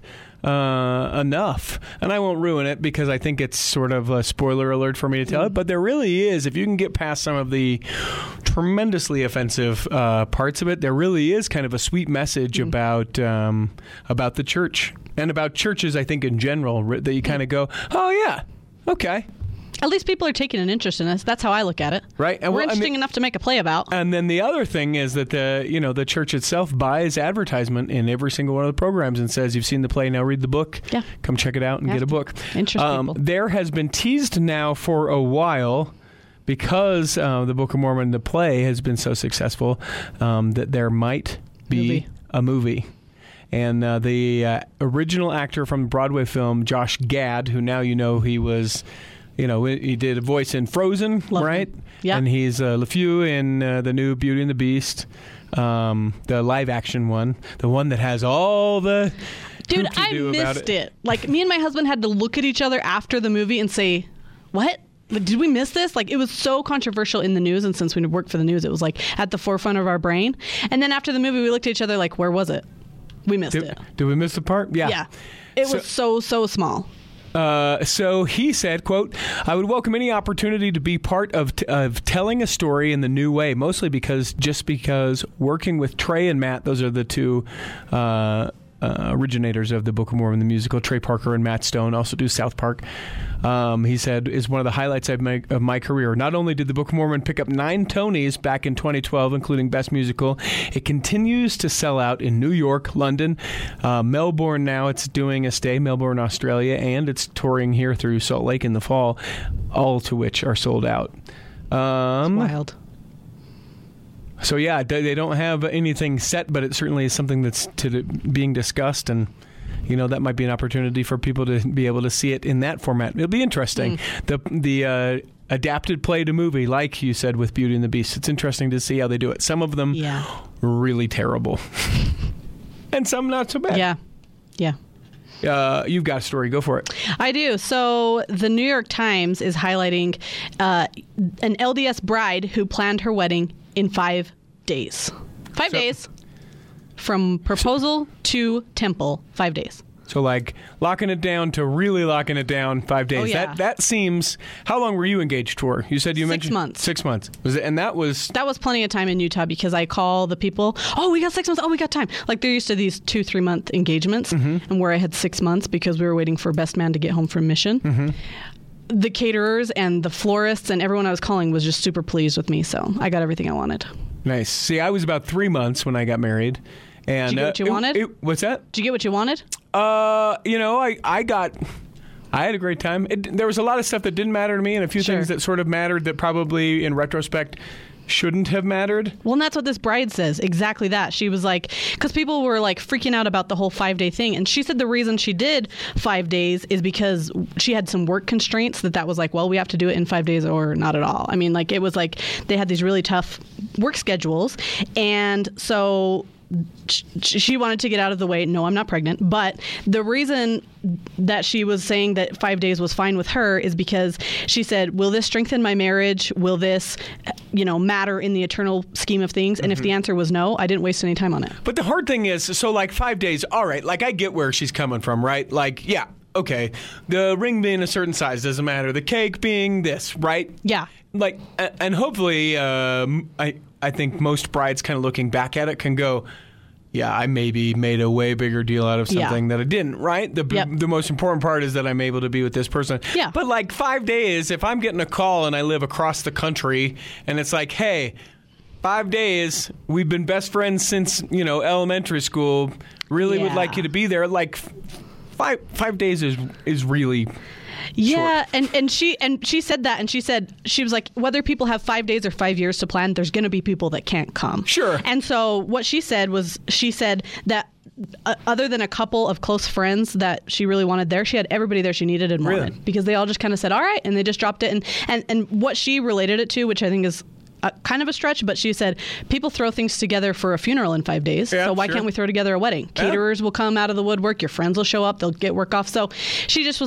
uh, enough. And I won't ruin it because I think it's sort of a spoiler alert for me to tell Mm. it. But there really is, if you can get past some of the tremendously offensive uh, parts of it, there really is kind of a sweet message Mm. about um, about the church and about churches. I think in general that you kind of go, oh yeah, okay. At least people are taking an interest in us. That's how I look at it. Right. And We're well, I interesting mean- enough to make a play about. And then the other thing is that the you know the church itself buys advertisement in every single one of the programs and says, "You've seen the play, now read the book. Yeah. Come check it out and You get a have to book." interest people. There has been teased now for a while because uh, the Book of Mormon, the play, has been so successful um, that there might be Movie. a movie. And uh, the uh, original actor from the Broadway film, Josh Gad, who now you know he was. You know, he did a voice in Frozen, Love right? him. Yeah. And he's uh, LeFou in uh, the new Beauty and the Beast, um, the live action one, the one that has all the Dude, hoop to I do about missed it. Like, me and my husband had to look at each other after the movie and say, what? Like, did we miss this? Like, it was so controversial in the news, and since we worked for the news, it was like at the forefront of our brain. And then after the movie, we looked at each other like, where was it? We missed Did, it. did we miss the part? Yeah. Yeah. It So- was so, so small. Uh, so he said, quote, "I would welcome any opportunity to be part of t- of telling a story in the new way, mostly because just because working with Trey and Matt, those are the two uh, uh, originators of the Book of Mormon, the musical, Trey Parker and Matt Stone, also do South Park. Um, he said, is one of the highlights of my, of my career. Not only did the Book of Mormon pick up nine Tonys back in twenty twelve, including Best Musical, it continues to sell out in New York, London, uh, Melbourne now. It's doing a stay, Melbourne, Australia, and it's touring here through Salt Lake in the fall, all to which are sold out. Um, Wild. So, yeah, they they don't have anything set, but it certainly is something that's to being discussed, and you know, that might be an opportunity for people to be able to see it in that format. It'll be interesting. Mm. The the uh, adapted play to movie, like you said with Beauty and the Beast, it's interesting to see how they do it. Some of them Yeah. really terrible, and some not so bad. Yeah. Yeah. Uh, you've got a story. Go for it. I do. So the New York Times is highlighting uh, an L D S bride who planned her wedding in five days. Five So- days. From proposal to temple, five days. So, like, locking it down to really locking it down, five days. Oh, yeah. That that seems. How long were you engaged for? You said you Six mentioned months. Six months. Was it? And that was. That was plenty of time in Utah because I call the people, oh, we got six months. Oh, we got time. Like, they're used to these two, three month engagements, Mm-hmm. and where I had six months because we were waiting for best man to get home from mission. Mm-hmm. The caterers and the florists and everyone I was calling was just super pleased with me, so I got everything I wanted. Nice. See, I was about three months when I got married. And, Did you get what you uh, it- wanted? it- what's that? Did you get what you wanted? Uh, you know, I, I got, I had a great time. It, there was a lot of stuff that didn't matter to me, and a few Sure. things that sort of mattered that probably, in retrospect, shouldn't have mattered. Well, and that's what this bride says. Exactly that. She was like, because people were like freaking out about the whole five day thing. And she said the reason she did five days is because she had some work constraints that that was like, well, we have to do it in five days or not at all. I mean, like it was like they had these really tough work schedules. And so she wanted to get out of the way. No, I'm not pregnant. But the reason that she was saying that five days was fine with her is because she said, will this strengthen my marriage? Will this, you know, matter in the eternal scheme of things? And mm-hmm. if the answer was no, I didn't waste any time on it. But the hard thing is, so like five days, all right, like I get where she's coming from, right? Like, yeah, okay, the ring being a certain size doesn't matter. The cake being this, right? Yeah. Like, and hopefully, um, I, I think most brides kind of looking back at it can go, yeah, I maybe made a way bigger deal out of something yeah. that I didn't, right? The yep. the most important part is that I'm able to be with this person. Yeah. But like five days, if I'm getting a call and I live across the country and it's like, hey, five days, we've been best friends since, you know, elementary school, really yeah. would like you to be there. Like five five days is is really... Yeah, short. and, and she and she said that, and she said she was like, whether people have five days or five years to plan, there's going to be people that can't come. Sure. And so what she said was, she said that uh, other than a couple of close friends that she really wanted there, she had everybody there she needed and wanted Really? because they all just kind of said, all right, and they just dropped it. And and and what she related it to, which I think is Uh, kind of a stretch, but she said people throw things together for a funeral in five days. Yeah, so why sure. can't we throw together a wedding? Yeah. Caterers will come out of the woodwork. Your friends will show up. They'll get work off. So she just was like,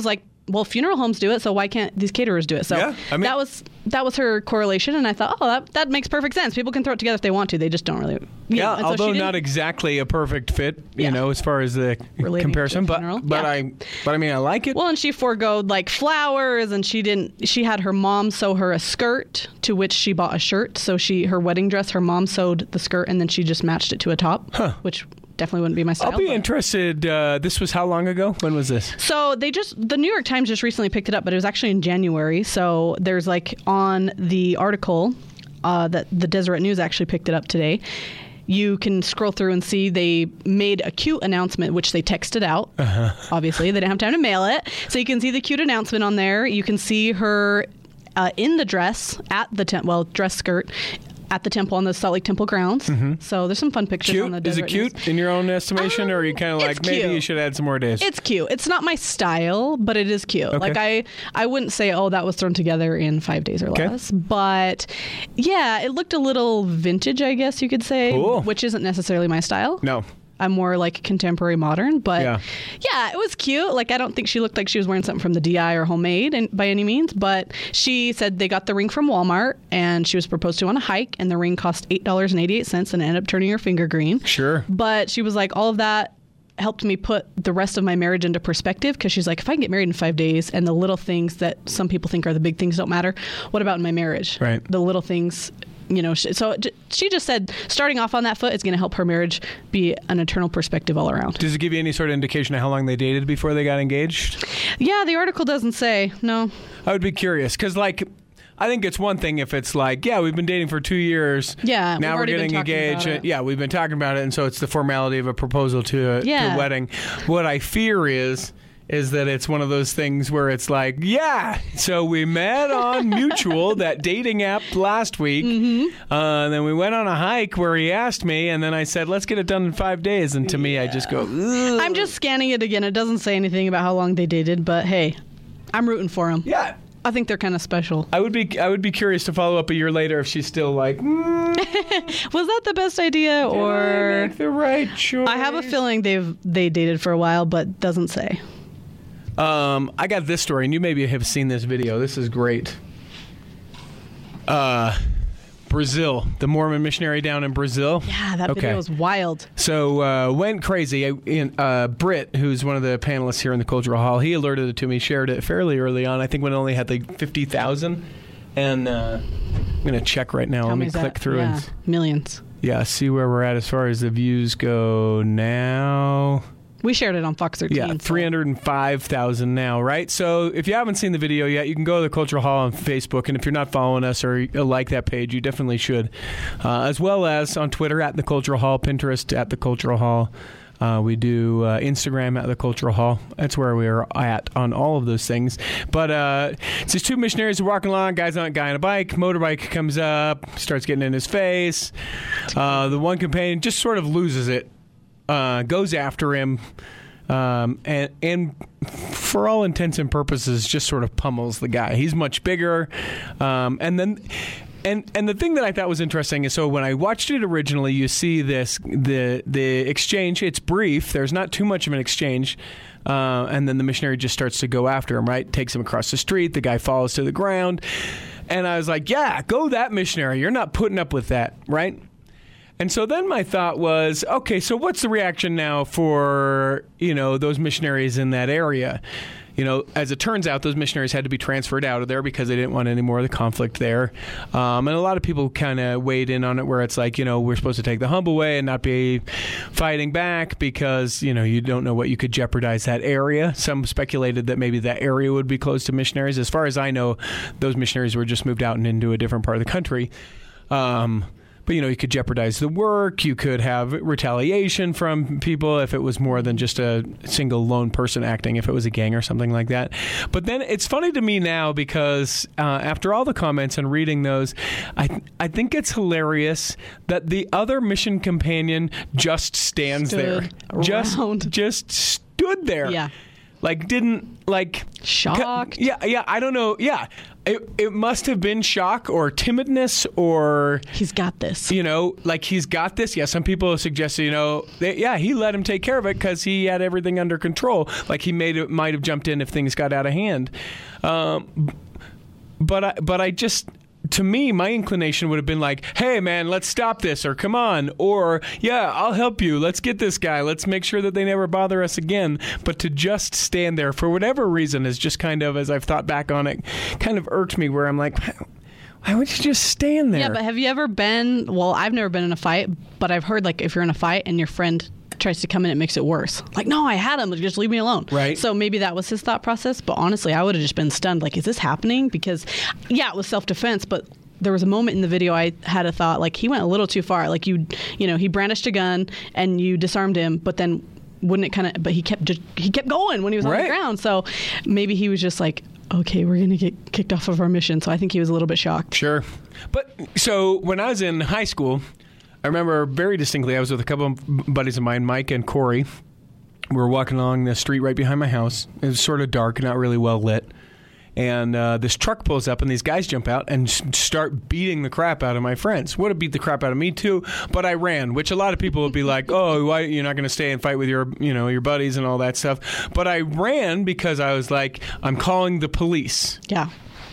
well, funeral homes do it, so why can't these caterers do it? So Yeah, I mean- that was that was her correlation, and I thought, oh, that, that makes perfect sense. People can throw it together if they want to. They just don't really. You Yeah, know, and so she although didn't- not exactly a perfect fit, you Yeah. know, as far as the Relating comparison. to a But funeral. but Yeah. I but I mean I like it. Well, and she foregoed like flowers, and she didn't. She had her mom sew her a skirt, to which she bought a shirt. So she her wedding dress, her mom sewed the skirt, and then she just matched it to a top, which definitely wouldn't be my style. I'll be but- interested. Uh, this was how long ago? When was this? So they just the New York Times just recently picked it up, but it was actually in January. So there's like on the article uh, that the Deseret News actually picked it up today. You can scroll through and see they made a cute announcement, which they texted out. Uh-huh. Obviously, they didn't have time to mail it, so you can see the cute announcement on there. You can see her uh, in the dress at the tent, well, dress skirt. At the temple on the Salt Lake Temple grounds. Mm-hmm. So there's some fun pictures Cute? on the Is it Deseret cute News. in your own estimation, Um, or are you kind of it's like maybe cute. you should add some more days? It's cute. It's not my style, but it is cute. Okay. Like I, I wouldn't say, oh, that was thrown together in five days or Okay. less. But yeah, it looked a little vintage, I guess you could say, Cool. which isn't necessarily my style. no. I'm more like contemporary modern, but Yeah. yeah. it was cute. Like I don't think she looked like she was wearing something from the D I or homemade and, by any means, but she said they got the ring from Walmart and she was proposed to on a hike and the ring cost eight dollars and eighty-eight cents and ended up turning her finger green. Sure. But she was like, all of that helped me put the rest of my marriage into perspective because she's like, if I can get married in five days and the little things that some people think are the big things don't matter, what about in my marriage? Right. The little things, you know, sh- so j- she just said starting off on that foot is going to help her marriage be an eternal perspective all around. Does it give you any sort of indication of how long they dated before they got engaged? Yeah, the article doesn't say. No. I would be curious because, like, I think it's one thing if it's like, yeah, we've been dating for two years. Yeah, now we've we're already been getting talking engaged. about it. Yeah, we've been talking about it, and so it's the formality of a proposal to a, to Yeah. a wedding. What I fear is. is that it's one of those things where it's like, yeah, so we met on Mutual, that dating app last week. Mm-hmm. Uh, and then we went on a hike where he asked me, and then I said, let's get it done in five days. And to me, I just go, ugh. I'm just scanning it again. It doesn't say anything about how long they dated, but hey, I'm rooting for them. Yeah. I think they're kind of special. I would be I would be curious to follow up a year later if she's still like, mm, Was that the best idea, did I or make the right choice? I have a feeling they've they dated for a while, but doesn't say. Um, I got this story, and you maybe have seen this video. This is great. Uh, Brazil, the Mormon missionary down in Brazil. Yeah, that Okay. video was wild. So uh, went crazy. In, uh, Britt, who's one of the panelists here in the Cultural Hall, he alerted it to me, shared it fairly early on. I think when it only had like fifty thousand. And uh, I'm going to check right now. How Let me many's click that? through Yeah, and millions. yeah, see where we're at as far as the views go now. We shared it on Fox thirteen. Yeah, so- three hundred five thousand now, right? So if you haven't seen the video yet, you can go to the Cultural Hall on Facebook, and if you're not following us or like that page, you definitely should. Uh, as well as on Twitter at the Cultural Hall, Pinterest at the Cultural Hall. Uh, we do uh, Instagram at the Cultural Hall. That's where we are at on all of those things. But uh, it's these two missionaries are walking along. Guy's on a guy on a bike. Motorbike comes up, starts getting in his face. Uh, the one companion just sort of loses it. Uh, goes after him, um, and and for all intents and purposes, just sort of pummels the guy. He's much bigger, um, and then. And and the thing that I thought was interesting is, so when I watched it originally, you see this the the exchange. It's brief. There's not too much of an exchange, uh, and then the missionary just starts to go after him. Right, takes him across the street. The guy falls to the ground, and I was like, "Yeah, go that missionary. You're not putting up with that, right?" And so then my thought was, okay, so what's the reaction now for, you know, those missionaries in that area? You know, as it turns out, those missionaries had to be transferred out of there because they didn't want any more of the conflict there. Um, and a lot of people kind of weighed in on it where it's like, you know, we're supposed to take the humble way and not be fighting back because, you know, you don't know what you could jeopardize that area. Some speculated that maybe that area would be closed to missionaries. As far as I know, those missionaries were just moved out and into a different part of the country. Um But, you know, you could jeopardize the work. You could have retaliation from people if it was more than just a single lone person acting, if it was a gang or something like that. But then it's funny to me now because uh, after all the comments and reading those, I th- I think it's hilarious that the other mission companion just stands Stood there. Just, around. just stood there. Yeah. Like, didn't, like... Shocked? Yeah, yeah, I don't know. Yeah. It, it must have been shock or timidness or... He's got this. You know, like, he's got this. Yeah, some people suggested, you know, that, yeah, he let him take care of it because he had everything under control. Like, he made it, might have jumped in if things got out of hand. Um, but I, but I just... To me, my inclination would have been like, hey, man, let's stop this, or come on, or, yeah, I'll help you. Let's get this guy. Let's make sure that they never bother us again. But to just stand there for whatever reason is just kind of, as I've thought back on it, kind of irked me where I'm like, why would you just stand there? Yeah, but have you ever been, well, I've never been in a fight, but I've heard, like, if you're in a fight and your friend tries to come in, it makes it worse. Like, no, I had him. Just leave me alone. Right. So maybe that was his thought process. But honestly, I would have just been stunned. Like, is this happening? Because, yeah, it was self-defense, but there was a moment in the video I had a thought, like, he went a little too far. Like, you, you know, he brandished a gun and you disarmed him, but then wouldn't it kind of, but he kept just, he kept going when he was on right. the ground. So maybe he was just like, okay, we're going to get kicked off of our mission. So I think he was a little bit shocked. Sure. But so when I was in high school, I remember very distinctly, I was with a couple of buddies of mine, Mike and Corey. We were walking along the street right behind my house. It was sort of dark, not really well lit. And uh, this truck pulls up, and these guys jump out and s- start beating the crap out of my friends. Would have beat the crap out of me too, but I ran. Which a lot of people would be like, "Oh, why you're not going to stay and fight with your, you know, your buddies and all that stuff." But I ran because I was like, "I'm calling the police." Yeah.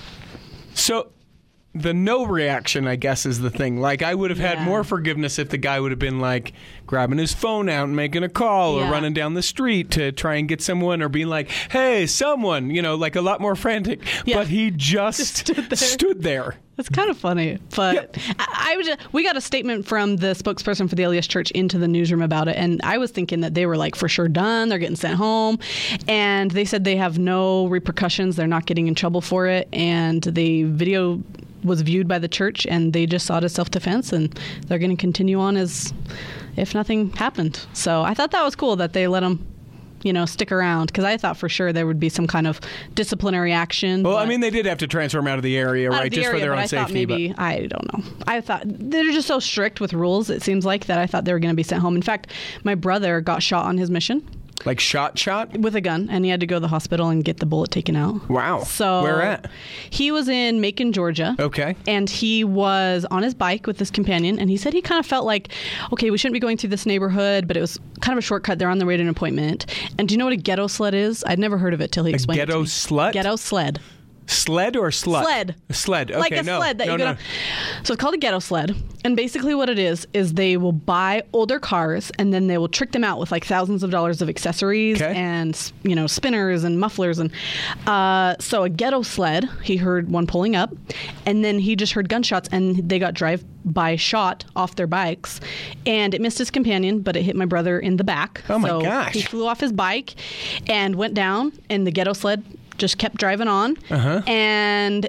So the no reaction, I guess, is the thing. Like, I would have had Yeah. more forgiveness if the guy would have been like grabbing his phone out and making a call Yeah. or running down the street to try and get someone, or being like, hey, someone, you know, like a lot more frantic. Yeah. But he just, Just stood there. stood there. That's kind of funny, but I, I was just, we got a statement from the spokesperson for the L D S Church into the newsroom about it, and I was thinking that they were like for sure done. They're getting sent home, and they said they have no repercussions. They're not getting in trouble for it, and the video was viewed by the church, and they just saw it as self-defense, and they're going to continue on as if nothing happened. So I thought that was cool that they let them, you know, stick around, because I thought for sure there would be some kind of disciplinary action. Well, but I mean, they did have to transfer him out of the area, out right, of the just area, for their but own I safety. thought maybe, but I don't know. I thought they're just so strict with rules, it seems like, that I thought they were going to be sent home. In fact, my brother got shot on his mission. like shot, shot? With a gun, and he had to go to the hospital and get the bullet taken out. Wow. So Where at? He was in Macon, Georgia. Okay. And he was on his bike with his companion, and he said he kind of felt like, okay, we shouldn't be going through this neighborhood, but it was kind of a shortcut. They're on the way to an appointment. And do you know what a ghetto sled is? I'd never heard of it till he A explained it to ghetto me. slut? Ghetto sled. Sled or slut? Sled. A sled. Okay, Like a no. sled that no, you no. get on. So it's called a ghetto sled. And basically what it is, is they will buy older cars, and then they will trick them out with like thousands of dollars of accessories Okay. and, you know, spinners and mufflers. And uh, so a ghetto sled, he heard one pulling up, and then he just heard gunshots, and they got drive-by shot off their bikes. And it missed his companion, but it hit my brother in the back. Oh, my so gosh. He flew off his bike and went down, and the ghetto sled just kept driving on. Uh-huh. And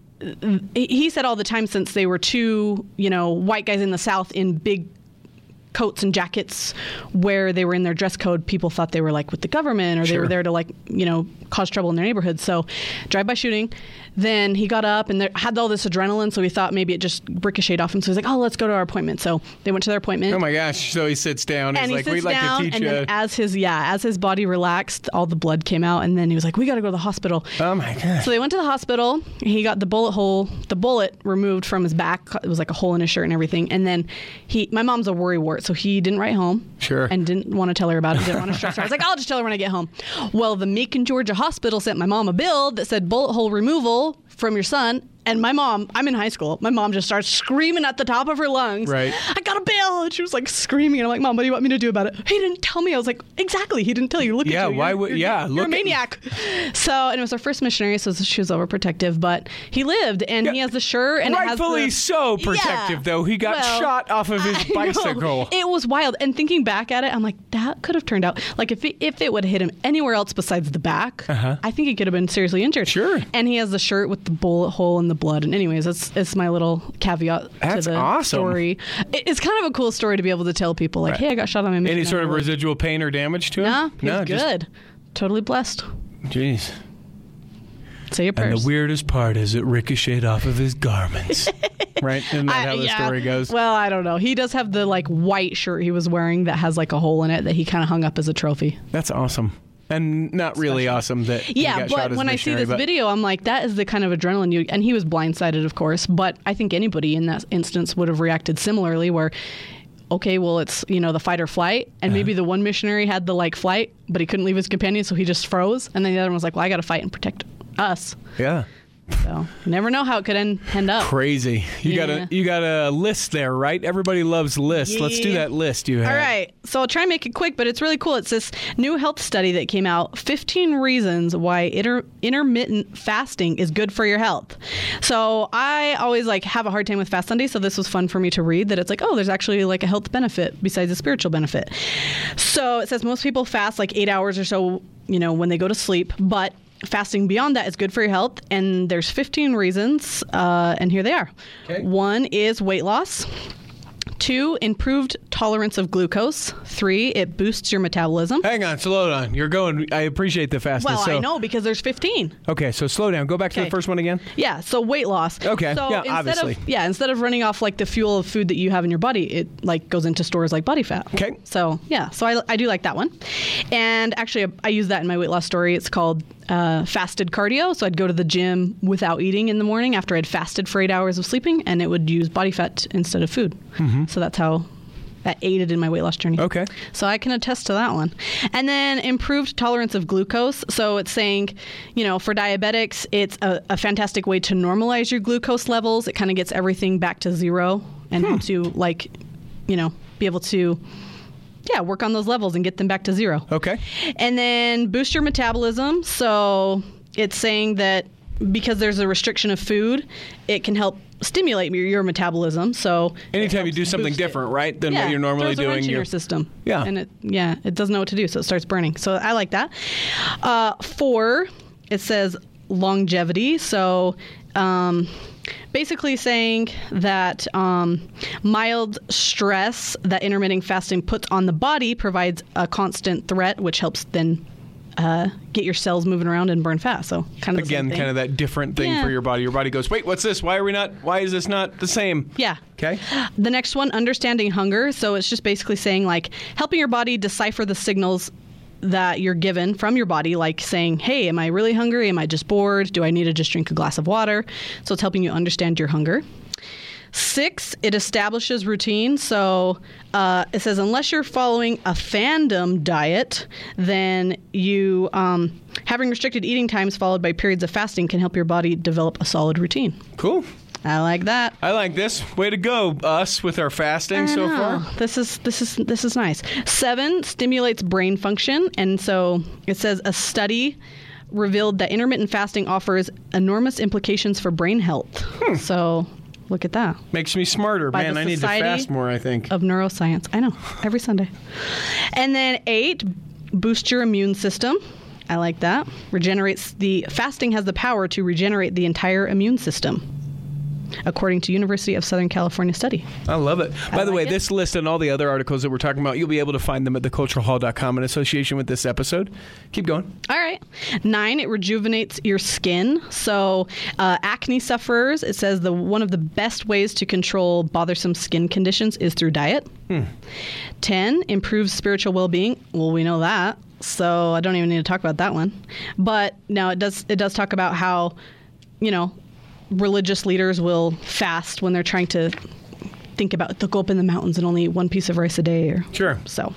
he said all the time, since they were two, you know, white guys in the South in big coats and jackets where they were in their dress code, people thought they were like with the government, or they Sure. were there to like, you know, cause trouble in their neighborhood. So drive-by shooting. Then he got up and there, had all this adrenaline, so he thought maybe it just ricocheted off him. So he's like, oh, let's go to our appointment. So they went to their appointment. Oh my gosh! So he sits down. And he's he like, sits "We'd like down, to teach and you." then as his yeah, as his body relaxed, all the blood came out, and then he was like, "We got to go to the hospital." Oh my gosh! So they went to the hospital. He got the bullet hole, the bullet removed from his back. It was like a hole in his shirt and everything. And then he, my mom's a worrywart, so he didn't write home. Sure. And didn't want to tell her about it. Didn't want to stress her. I was like, I'll just tell her when I get home. Well, the Macon, Georgia hospital sent my mom a bill that said bullet hole removal from your son. And my mom, I'm in high school. My mom just starts screaming at the top of her lungs. Right. I got a bill. And she was like screaming. And I'm like, Mom, what do you want me to do about it? He didn't tell me. I was like, exactly. He didn't tell you. Look Yeah, at you. why You're- would- you're- yeah, You're look a at- maniac. So, and it was her first missionary, so she was overprotective. But he lived, and he Yeah. has the shirt. And Rightfully it has the, so protective, Yeah. though. He got Well, shot off of his I know. bicycle. It was wild. And thinking back at it, I'm like, that could have turned out. Like, if it, if it would have hit him anywhere else besides the back, Uh-huh. I think he could have been seriously injured. Sure. And he has the shirt with the bullet hole in the blood. And anyways, that's, that's my little caveat That's to the awesome. story. It, it's kind of a cool story to be able to tell people, like, Right. hey, I got shot on my mission. Any sort of Like, residual pain or damage to him? No, he's no, just- good. Totally blessed. Jeez. Say your And prayers. the weirdest part is it ricocheted off of his garments. Right? Isn't that I- how the yeah. story goes? Well, I don't know. He does have the like white shirt he was wearing that has like a hole in it that he kind of hung up as a trophy. That's awesome. And not really awesome that he Yeah, got shot but as when a I see missionary, this but- video, I'm like, that is the kind of adrenaline you. And he was blindsided, of course, but I think anybody in that instance would have reacted similarly. Where, okay, well, it's you know the fight or flight, and Uh-huh. maybe the one missionary had the like flight, but he couldn't leave his companion, so he just froze, and then the other one was like, well, I got to fight and protect us. Yeah. So you never know how it could end, end up. Crazy. You got Yeah. a you got a list there, right? Everybody loves lists. Let's do Yeah. that list you have. All right. So I'll try and make it quick, but it's really cool. It's this new health study that came out, fifteen reasons why inter- intermittent fasting is good for your health. So I always like have a hard time with fast Sundays, so this was fun for me to read that it's like, oh, there's actually like a health benefit besides a spiritual benefit. So it says most people fast like eight hours or so, you know, when they go to sleep, but fasting beyond that is good for your health, and there's fifteen reasons, uh, and here they are. Okay. One is weight loss. Two, improved tolerance of glucose. Three, it boosts your metabolism. Hang on, slow down. You're going. I appreciate the fastness. Well, so, I know because there's fifteen. Okay, so slow down. Go back to Okay. the first one again. Yeah, so weight loss. Okay, So yeah, instead obviously. Of, yeah, instead of running off like the fuel of food that you have in your body, it like goes into stores like body fat. Okay. So yeah, so I, I do like that one. And actually, I, I use that in my weight loss story. It's called uh, fasted cardio. So I'd go to the gym without eating in the morning after I'd fasted for eight hours of sleeping, and it would use body fat instead of food. Mm-hmm. So that's how that aided in my weight loss journey. Okay. So I can attest to that one. And then improved tolerance of glucose. So it's saying, you know, for diabetics, it's a, a fantastic way to normalize your glucose levels. It kind of gets everything back to zero and helps you, like, you know, be able to, yeah, work on those levels and get them back to zero. Okay. And then boost your metabolism. So it's saying that because there's a restriction of food, it can help stimulate your, your metabolism. So it Anytime you helps do something boost it. different, right, than Yeah, what you're normally throws a doing, wrench in you're- your system. Yeah. and it yeah it doesn't know what to do, so it starts burning. So I like that. Uh, four, it says longevity. So um, basically saying that um, mild stress that intermittent fasting puts on the body provides a constant threat, which helps then uh, get your cells moving around and burn fast. So kind of the Again, same thing. kind of that different thing Yeah. for your body. Your body goes, wait, what's this? Why are we not? Why is this not the same? Yeah. Okay. The next one, understanding hunger. So it's just basically saying like helping your body decipher the signals that you're given from your body, like saying, hey, am I really hungry? Am I just bored? Do I need to just drink a glass of water? So it's helping you understand your hunger. Six, it establishes routine. So uh, it says unless you're following a fandom diet, then you um, having restricted eating times followed by periods of fasting can help your body develop a solid routine. Cool. I like that. I like this. Way to go, us, with our fasting I so know. far. This is this is this is nice. Seven, stimulates brain function, and so it says a study revealed that intermittent fasting offers enormous implications for brain health. Hmm. So look at that. Makes me smarter. By Man, the I need to Society fast more, I think. Of neuroscience. I know. Every Sunday. And then eight, boost your immune system. I like that. Regenerates the fasting has the power to regenerate the entire immune system, according to University of Southern California study. I love it. By the like way, it. this list and all the other articles that we're talking about, you'll be able to find them at the cultural hall dot com in association with this episode. Keep going. All right. Nine, it rejuvenates your skin. So uh, acne sufferers, it says the one of the best ways to control bothersome skin conditions is through diet. Hmm. Ten, improves spiritual well-being. Well, we know that, so I don't even need to talk about that one. But now it does it does talk about how, you know, religious leaders will fast when they're trying to think about, they'll go up in the mountains and only eat one piece of rice a day. Or, Sure. So,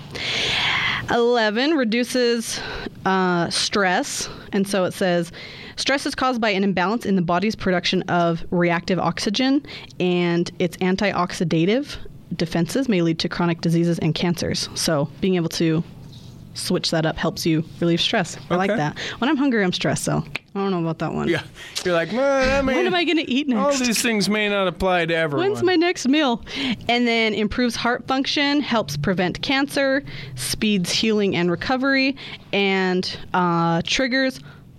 eleven, reduces uh, stress. And so it says, stress is caused by an imbalance in the body's production of reactive oxygen, and its antioxidative defenses may lead to chronic diseases and cancers. So being able to switch that up helps you relieve stress. I like Okay. that. When I'm hungry, I'm stressed, so I don't know about that one. Yeah. You're like, well, I mean, When am I going to eat all next? these things may not apply to everyone. When's my next meal? And then improves heart function, helps prevent cancer, speeds healing and recovery, and uh, triggers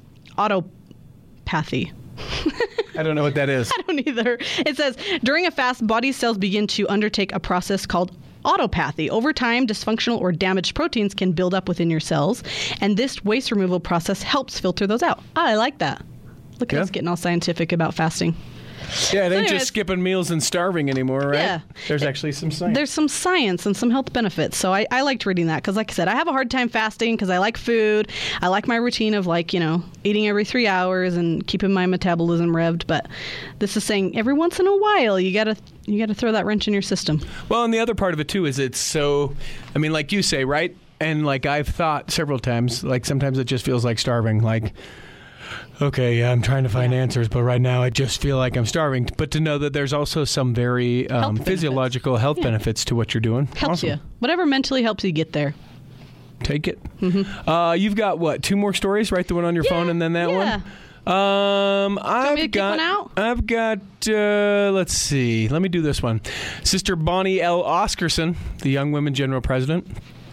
autophagy. I don't know what that is. I don't either. It says, during a fast, body cells begin to undertake a process called autophagy. Over time, dysfunctional or damaged proteins can build up within your cells, and this waste removal process helps filter those out. I like that. Look at Yeah. us getting all scientific about fasting. Yeah, it ain't anyways, just skipping meals and starving anymore, right? Yeah. There's actually some science. There's some science and some health benefits. So I, I liked reading that because, like I said, I have a hard time fasting because I like food. I like my routine of, like, you know, eating every three hours and keeping my metabolism revved. But this is saying every once in a while you gotta you gotta throw that wrench in your system. Well, and the other part of it too is it's so. I mean, like you say, right? And like I've thought several times, like sometimes it just feels like starving. Like, okay, yeah, I'm trying to find Yeah. answers, but right now I just feel like I'm starving. But to know that there's also some very um, Health benefits. physiological health Yeah. benefits to what you're doing. Helps Awesome. you. Whatever mentally helps you get there. Take it. Mm-hmm. Uh, you've got what? Two more stories, right? The one on your Yeah, phone and then that yeah. one. Um, I've me to kick got. one out? I've got. Uh, let's see. Let me do this one. Sister Bonnie L. Oscarson, the Young Women General President,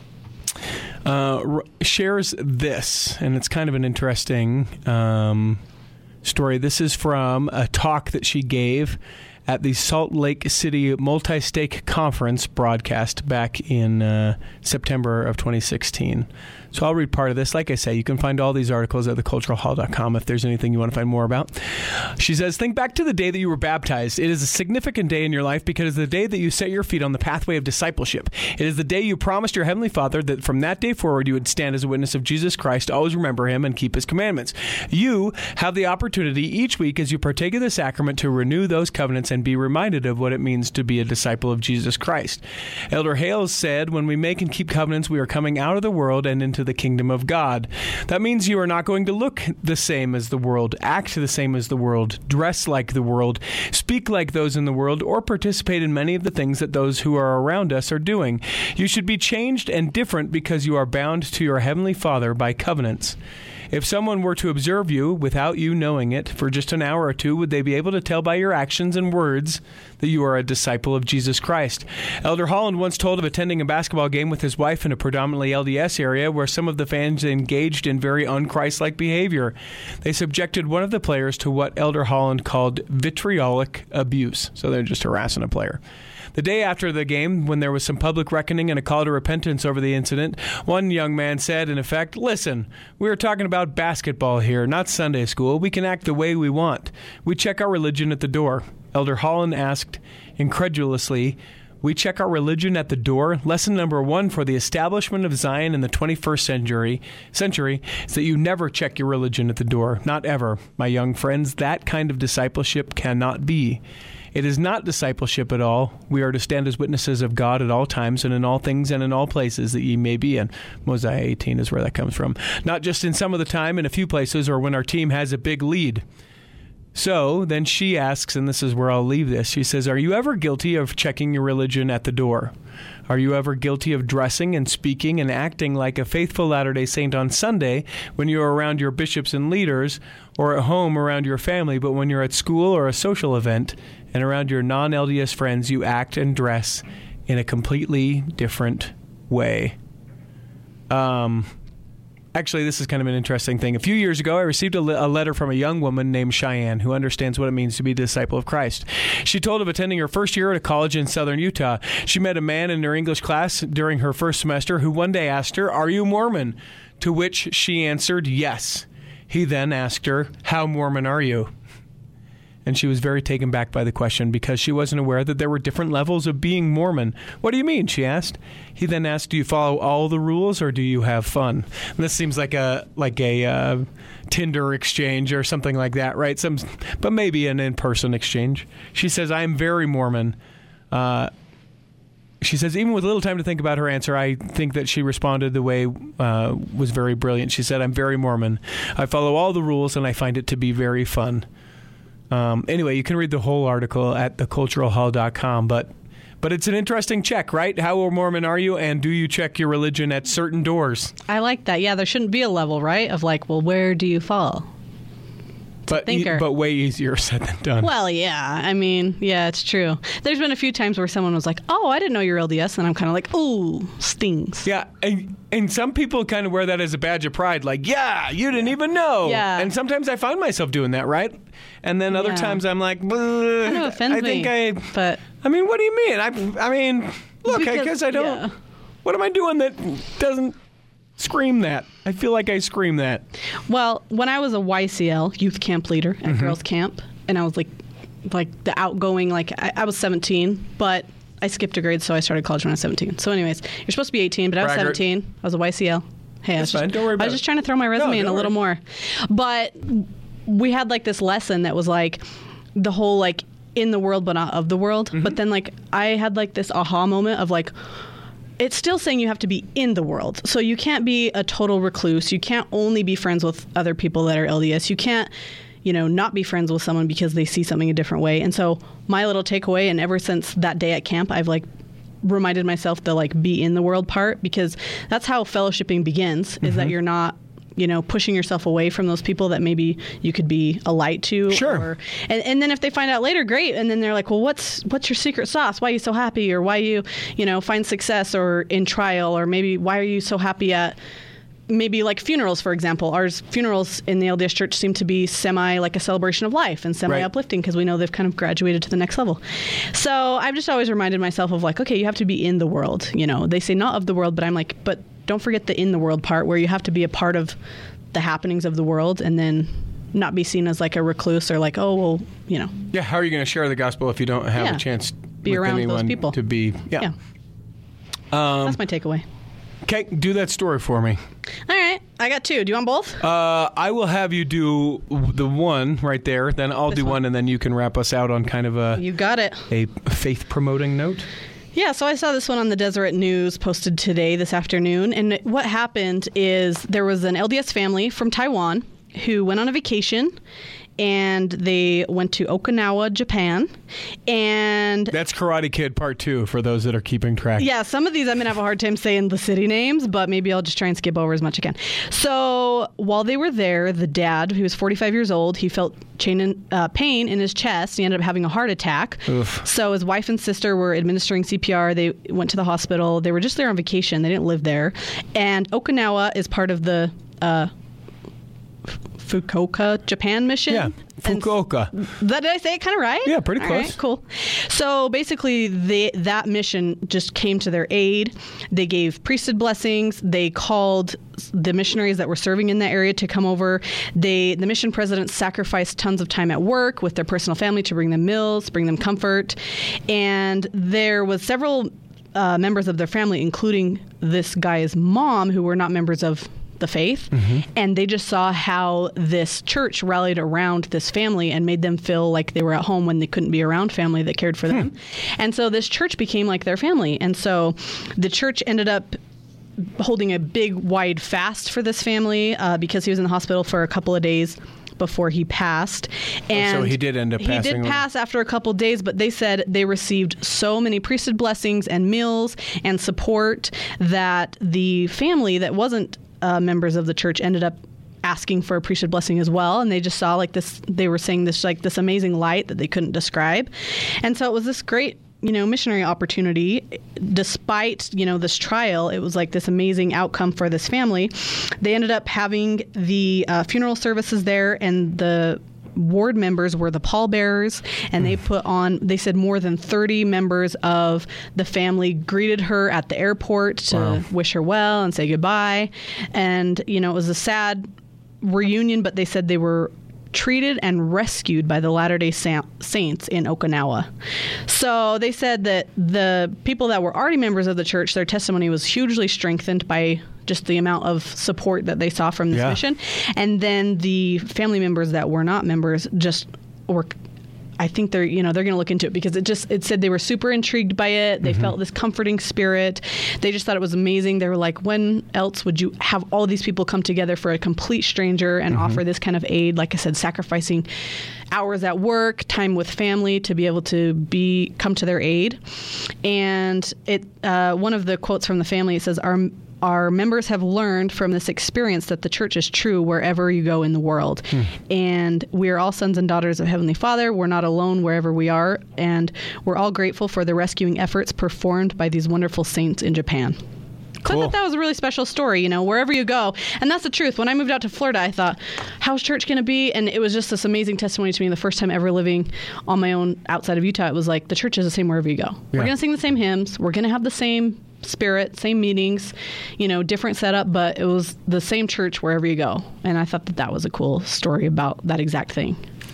uh, r- shares this, and it's kind of an interesting um, story. This is from a talk that she gave at the Salt Lake City Multi-Stake Conference broadcast back in uh, September of twenty sixteen. So I'll read part of this. Like I say, you can find all these articles at the cultural hall dot com if there's anything you want to find more about. She says, think back to the day that you were baptized. It is a significant day in your life because it is the day that you set your feet on the pathway of discipleship. It is the day you promised your Heavenly Father that from that day forward you would stand as a witness of Jesus Christ, always remember Him, and keep His commandments. You have the opportunity each week as you partake of the sacrament to renew those covenants and be reminded of what it means to be a disciple of Jesus Christ. Elder Hales said, when we make and keep covenants, we are coming out of the world and into the kingdom of God. That means you are not going to look the same as the world, act the same as the world, dress like the world, speak like those in the world, or participate in many of the things that those who are around us are doing. You should be changed and different because you are bound to your Heavenly Father by covenants. If someone were to observe you without you knowing it for just an hour or two, would they be able to tell by your actions and words that you are a disciple of Jesus Christ? Elder Holland once told of attending a basketball game with his wife in a predominantly L D S area where some of the fans engaged in very un-Christ-like behavior. They subjected one of the players to what Elder Holland called vitriolic abuse. So they're just harassing a player. The day after the game, when there was some public reckoning and a call to repentance over the incident, one young man said, in effect, listen, we are talking about basketball here, not Sunday school. We can act the way we want. We check our religion at the door. Elder Holland asked incredulously, we check our religion at the door? Lesson number one for the establishment of Zion in the twenty-first century, century is that you never check your religion at the door. Not ever. My young friends, that kind of discipleship cannot be. It is not discipleship at all. We are to stand as witnesses of God at all times and in all things and in all places that ye may be in. Mosiah eighteen is where that comes from. Not just in some of the time in a few places or when our team has a big lead. So then she asks, and this is where I'll leave this, she says, are you ever guilty of checking your religion at the door? Are you ever guilty of dressing and speaking and acting like a faithful Latter-day Saint on Sunday when you are around your bishops and leaders or at home around your family, but when you're at school or a social event and around your non-L D S friends, you act and dress in a completely different way? Um... Actually, this is kind of an interesting thing. A few years ago, I received a, le- a letter from a young woman named Cheyenne who understands what it means to be a disciple of Christ. She told of attending her first year at a college in southern Utah. She met a man in her English class during her first semester who one day asked her, are you Mormon? To which she answered, yes. He then asked her, how Mormon are you? And she was very taken back by the question because she wasn't aware that there were different levels of being Mormon. What do you mean? She asked. He then asked, do you follow all the rules or do you have fun? And this seems like a like a uh, Tinder exchange or something like that, right? Some, but maybe an in-person exchange. She says, I am very Mormon. Uh, she says, even with little time to think about her answer, I think that she responded the way uh, was very brilliant. She said, I'm very Mormon. I follow all the rules and I find it to be very fun. Um, anyway, you can read the whole article at the cultural hall dot com, but but it's an interesting check, right? How Mormon are you, and do you check your religion at certain doors? I like that. Yeah, there shouldn't be a level, right? Of like, well, where do you fall? But thinker. E- but way easier said than done. Well, yeah. I mean, yeah, it's true. There's been a few times where someone was like, oh, I didn't know you're L D S. And I'm kind of like, ooh, stings. Yeah, and, and some people kind of wear that as a badge of pride. Like, yeah, you didn't even know. Yeah. And sometimes I find myself doing that, right? And then other Yeah. times I'm like, Kind of offends I think me. I... But I mean, what do you mean? I, I mean, look, I Because- guess I don't... yeah. What am I doing that doesn't scream that? I feel like I scream that. Well, when I was a Y C L, youth camp leader at Mm-hmm. girls camp, and I was like like the outgoing, like I, I was seventeen, but I skipped a grade, so I started college when I was seventeen. So anyways, you're supposed to be eighteen, but I was Braggart. seventeen. I was a Y C L. Hey, I was, That's fine. just, Don't worry about I was it. just trying to throw my resume No, in a don't little worry. more. But we had like this lesson that was like the whole like in the world but not of the world. Mm-hmm. But then like I had like this aha moment of like, it's still saying you have to be in the world. So you can't be a total recluse. You can't only be friends with other people that are L D S. You can't, you know, not be friends with someone because they see something a different way. And so my little takeaway, and ever since that day at camp, I've like reminded myself to like be in the world part, because that's how fellowshipping begins, is Mm-hmm. that you're not, you know, pushing yourself away from those people that maybe you could be a light to. Sure. Or, and, and then if they find out later, great. And then they're like, well, what's what's your secret sauce? Why are you so happy? Or why you, you know, find success or in trial? Or maybe why are you so happy at maybe like funerals, for example? Ours funerals in the L D S Church seem to be semi like a celebration of life and semi uplifting, because we know they've kind of graduated to the next level. So I've just always reminded myself of like, okay, you have to be in the world. You know, they say not of the world, but I'm like, but don't forget the in the world part, where you have to be a part of the happenings of the world, and then not be seen as like a recluse or like, oh, well, you know. Yeah, how are you going to share the gospel if you don't have Yeah. a chance Be with around those anyone people. to be? Yeah. Yeah. Um, That's my takeaway. Okay, do that story for me. All right. I got two. Do you want both? Uh, I will have you do the one right there, then I'll This do one? one, and then you can wrap us out on kind of a, You got it. a faith-promoting note. Yeah, so I saw this one on the Deseret News posted today, this afternoon. And what happened is there was an L D S family from Taiwan who went on a vacation, and they went to Okinawa, Japan. And That's Karate Kid Part two for those that are keeping track. yeah, some of these I'm going to have a hard time saying the city names, but maybe I'll just try and skip over as much as I can. So while they were there, the dad, who was forty-five years old, he felt chain in, uh, pain in his chest. He ended up having a heart attack. Oof. So his wife and sister were administering C P R. They went to the hospital. They were just there on vacation. They didn't live there. And Okinawa is part of the uh, Fukuoka, Japan mission. Yeah, And Fukuoka. that, did I say it kind of right? Yeah, pretty All close. right, cool. So basically, they, that mission just came to their aid. They gave priesthood blessings. They called the missionaries that were serving in that area to come over. They, the mission presidents sacrificed tons of time at work with their personal family to bring them meals, bring them comfort. And there was several uh, members of their family, including this guy's mom, who were not members of the faith, Mm-hmm. and they just saw how this church rallied around this family and made them feel like they were at home when they couldn't be around family that cared for them. And so this church became like their family. And so the church ended up holding a big wide fast for this family uh, because he was in the hospital for a couple of days before he passed. And so he did end up he passing did away. pass after a couple of days, but they said they received so many priesthood blessings and meals and support that the family that wasn't uh, members of the church ended up asking for a priesthood blessing as well. And they just saw like this, they were saying this, like this amazing light that they couldn't describe. And so it was this great, you know, missionary opportunity. Despite, you know, this trial, it was like this amazing outcome for this family. They ended up having the uh, funeral services there, and the ward members were the pallbearers, and they put on, they said more than thirty members of the family greeted her at the airport to Wow. wish her well and say goodbye. And, you know, it was a sad reunion, but they said they were treated and rescued by the Latter-day Sa- Saints in Okinawa. So they said that the people that were already members of the church, their testimony was hugely strengthened by just the amount of support that they saw from this Yeah. mission. And then the family members that were not members just were, I think they're, you know, they're going to look into it, because it just, it said they were super intrigued by it. They felt this comforting spirit. They just thought it was amazing. They were like, when else would you have all these people come together for a complete stranger and offer this kind of aid? Like I said, sacrificing hours at work, time with family to be able to be, come to their aid. And it, uh, one of the quotes from the family, it says, our Our members have learned from this experience that the church is true wherever you go in the world. And we are all sons and daughters of Heavenly Father. We're not alone wherever we are. And we're all grateful for the rescuing efforts performed by these wonderful saints in Japan. So I Cool. thought that was a really special story, you know, wherever you go. And that's the truth. When I moved out to Florida, I thought, how's church going to be? And it was just this amazing testimony to me the first time ever living on my own outside of Utah. It was like, the church is the same wherever you go. We're Yeah. going to sing the same hymns. We're going to have the same spirit, same meetings, you know, different setup, but it was the same church wherever you go. And I thought that that was a cool story about that exact thing.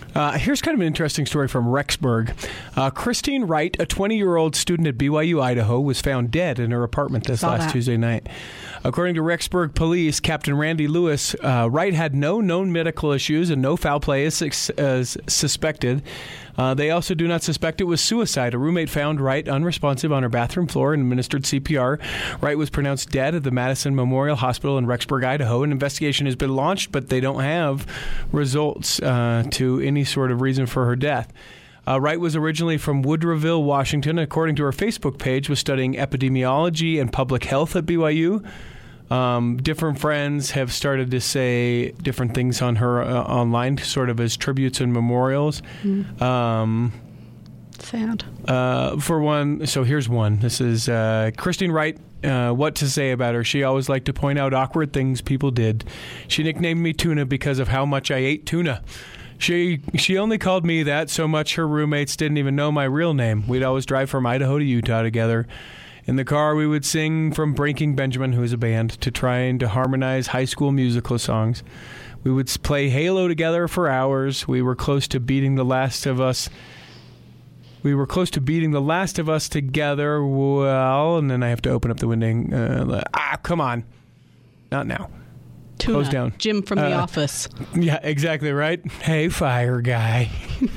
Uh, here's kind of an interesting story from Rexburg. Uh, Christine Wright, a twenty-year-old student at B Y U, Idaho, was found dead in her apartment this Saw last that. Tuesday night. According to Rexburg Police, Captain Randy Lewis, uh, Wright had no known medical issues and no foul play as, as suspected. Uh, they also do not suspect it was suicide. A roommate found Wright unresponsive on her bathroom floor and administered C P R. Wright was pronounced dead at the Madison Memorial Hospital in Rexburg, Idaho. An investigation has been launched, but they don't have results uh, to any sort of reason for her death. Uh, Wright was originally from Woodrow, Washington. According to her Facebook page, was studying epidemiology and public health at B Y U. Um, different friends have started to say different things on her uh, online, sort of as tributes and memorials. Mm. Um, Sad. uh, for one, so here's one. This is uh, Christine Wright. Uh, what to say about her? She always liked to point out awkward things people did. She nicknamed me Tuna because of how much I ate tuna. She she only called me that so much her roommates didn't even know my real name. We'd always drive from Idaho to Utah together. In the car, we would sing from Breaking Benjamin, who is a band, to trying to harmonize high school musical songs. We would play Halo together for hours. We were close to beating The Last of Us. We were close to beating The Last of Us together. Well, and then I have to open up the window. Uh, ah, come on. Not now. Tuna. Close down. Jim from The Uh, Office. Yeah, exactly right. Hey, fire guy.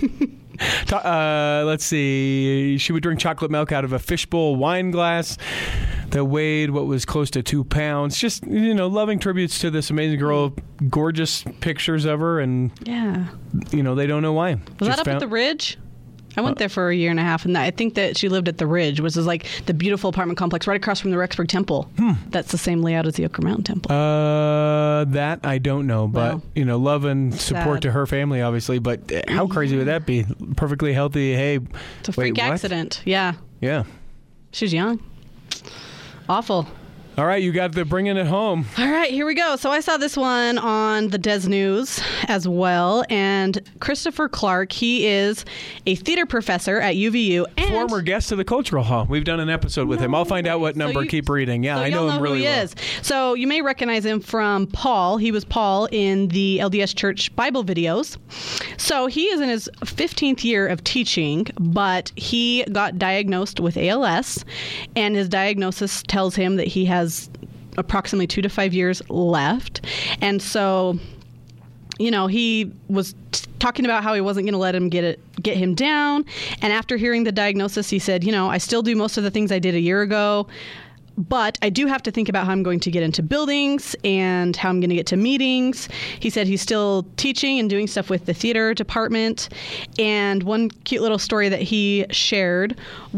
Uh, let's see. She would drink chocolate milk out of a fishbowl wine glass that weighed what was close to two pounds. Just, you know, loving tributes to this amazing girl. Gorgeous pictures of her, and, Yeah. you know, they don't know why. Was Just that up found- at the Ridge? I went there for a year and a half, and I think that she lived at the Ridge, which is like the beautiful apartment complex right across from the Rexburg Temple. Hmm. That's the same layout as the Oak Mountain Temple. Uh, that I don't know, but, Wow. you know, love and support Sad. to her family, obviously. But uh, how crazy would that be? Perfectly healthy. Hey, It's a wait, freak what? accident. Yeah. Yeah. She's young. Awful. All right, you got the bringing it home. All right, here we go. So I saw this one on the Des News as well. And Christopher Clark, he is a theater professor at U V U. And Former guest of the Cultural Hall. We've done an episode with him. I'll find out what So number. you- Keep reading. Yeah, so I know y'all him know really who he well. is. So you may recognize him from Paul. He was Paul in the L D S Church Bible videos. So he is in his fifteenth year of teaching, but he got diagnosed with A L S, and his diagnosis tells him that he has approximately two to five years left. And so, you know, he was t- talking about how he wasn't going to let him get it, get him down. And after hearing the diagnosis, he said, you know, I still do most of the things I did a year ago, but I do have to think about how I'm going to get into buildings and how I'm going to get to meetings. He said he's still teaching and doing stuff with the theater department. And one cute little story that he shared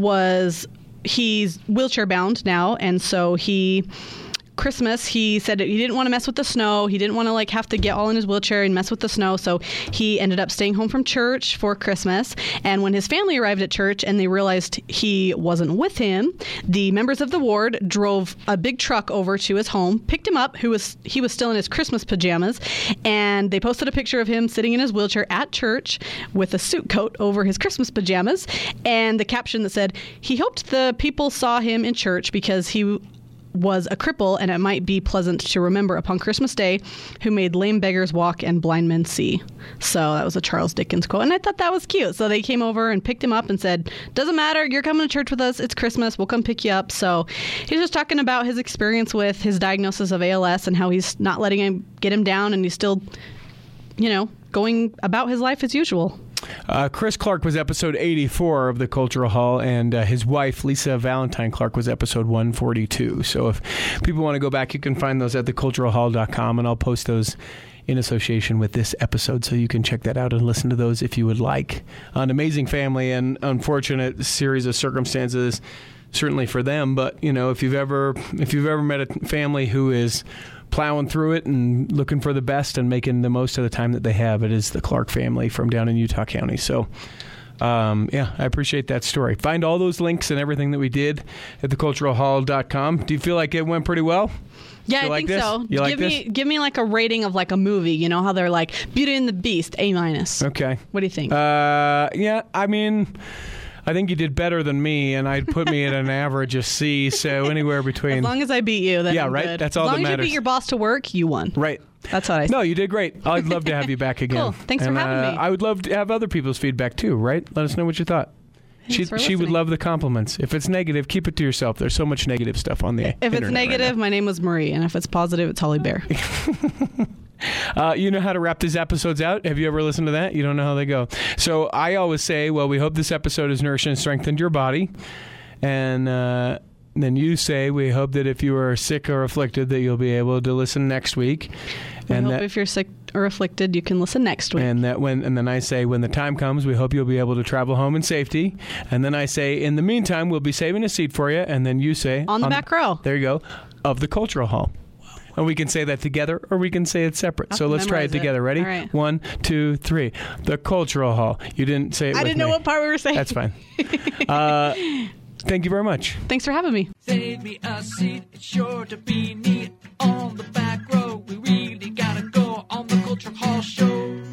was he's wheelchair bound now. And so he... Christmas, he said he didn't want to mess with the snow. He didn't want to like have to get all in his wheelchair and mess with the snow. So he ended up staying home from church for Christmas. And when his family arrived at church and they realized he wasn't with him, the members of the ward drove a big truck over to his home, picked him up. Who was he was still in his Christmas pajamas, and they posted a picture of him sitting in his wheelchair at church with a suit coat over his Christmas pajamas, and the caption that said, "He hoped the people saw him in church because he was a cripple, and it might be pleasant to remember upon Christmas Day who made lame beggars walk and blind men see." So that was a Charles Dickens quote, and I thought that was cute. So they came over and picked him up and said, "Doesn't matter, you're coming to church with us. It's Christmas. We'll come pick you up." So he's just talking about his experience with his diagnosis of A L S and how he's not letting him get him down, and he's still, you know, going about his life as usual. Uh, Chris Clark was episode eighty-four of the Cultural Hall, and uh, his wife, Lisa Valentine Clark, was episode one forty-two. So if people want to go back, you can find those at the cultural hall dot com, and I'll post those in association with this episode, so you can check that out and listen to those if you would like. An amazing family and unfortunate series of circumstances, certainly for them. But you know, if you've ever if you've ever met a family who is plowing through it and looking for the best and making the most of the time that they have, it is the Clark family from down in Utah County. So, um, yeah, I appreciate that story. Find all those links and everything that we did at the cultural hall dot com. Do you feel like it went pretty well? Yeah, You I like think this? so. You like give this? me give me like a rating of like a movie. You know how they're like Beauty and the Beast, A minus. Okay. What do you think? Uh, yeah, I mean, I think you did better than me, and I'd put me at an average of C, so anywhere between. As long as I beat you, then Yeah, I'm right? good. That's all as that long as matters. you beat your boss to work, you won. Right. That's what I No, say. you did great. I'd love to have you back again. Cool. Thanks for And, having uh, me. I would love to have other people's feedback too, right? Let us know what you thought. Thanks She for she would listening. love the compliments. If it's negative, keep it to yourself. There's so much negative stuff on the If internet it's right negative, my name was Marie, and if it's positive, it's Holly Bear. Uh, you know how to wrap these episodes out? Have you ever listened to that? You don't know how they go. So I always say, well, we hope this episode has nourished and strengthened your body. And uh, then you say, we hope that if you are sick or afflicted, that you'll be able to listen next week. I And hope that, if you're sick or afflicted, you can listen next week. and that when and then I say, when the time comes, we hope you'll be able to travel home in safety. And then I say, in the meantime, we'll be saving a seat for you. And then you say, On the back row. There you go, of the Cultural Hall. And we can say that together, or we can say it separate. I'll So let's try it memorize it. together. Ready? All right. One, two, three. The Cultural Hall. You didn't say it I with didn't know me. what part we were saying. That's fine. uh, thank you very much. Thanks for having me. Save me a seat, it's sure to be neat on the back row. We really gotta go on the Culture Hall show.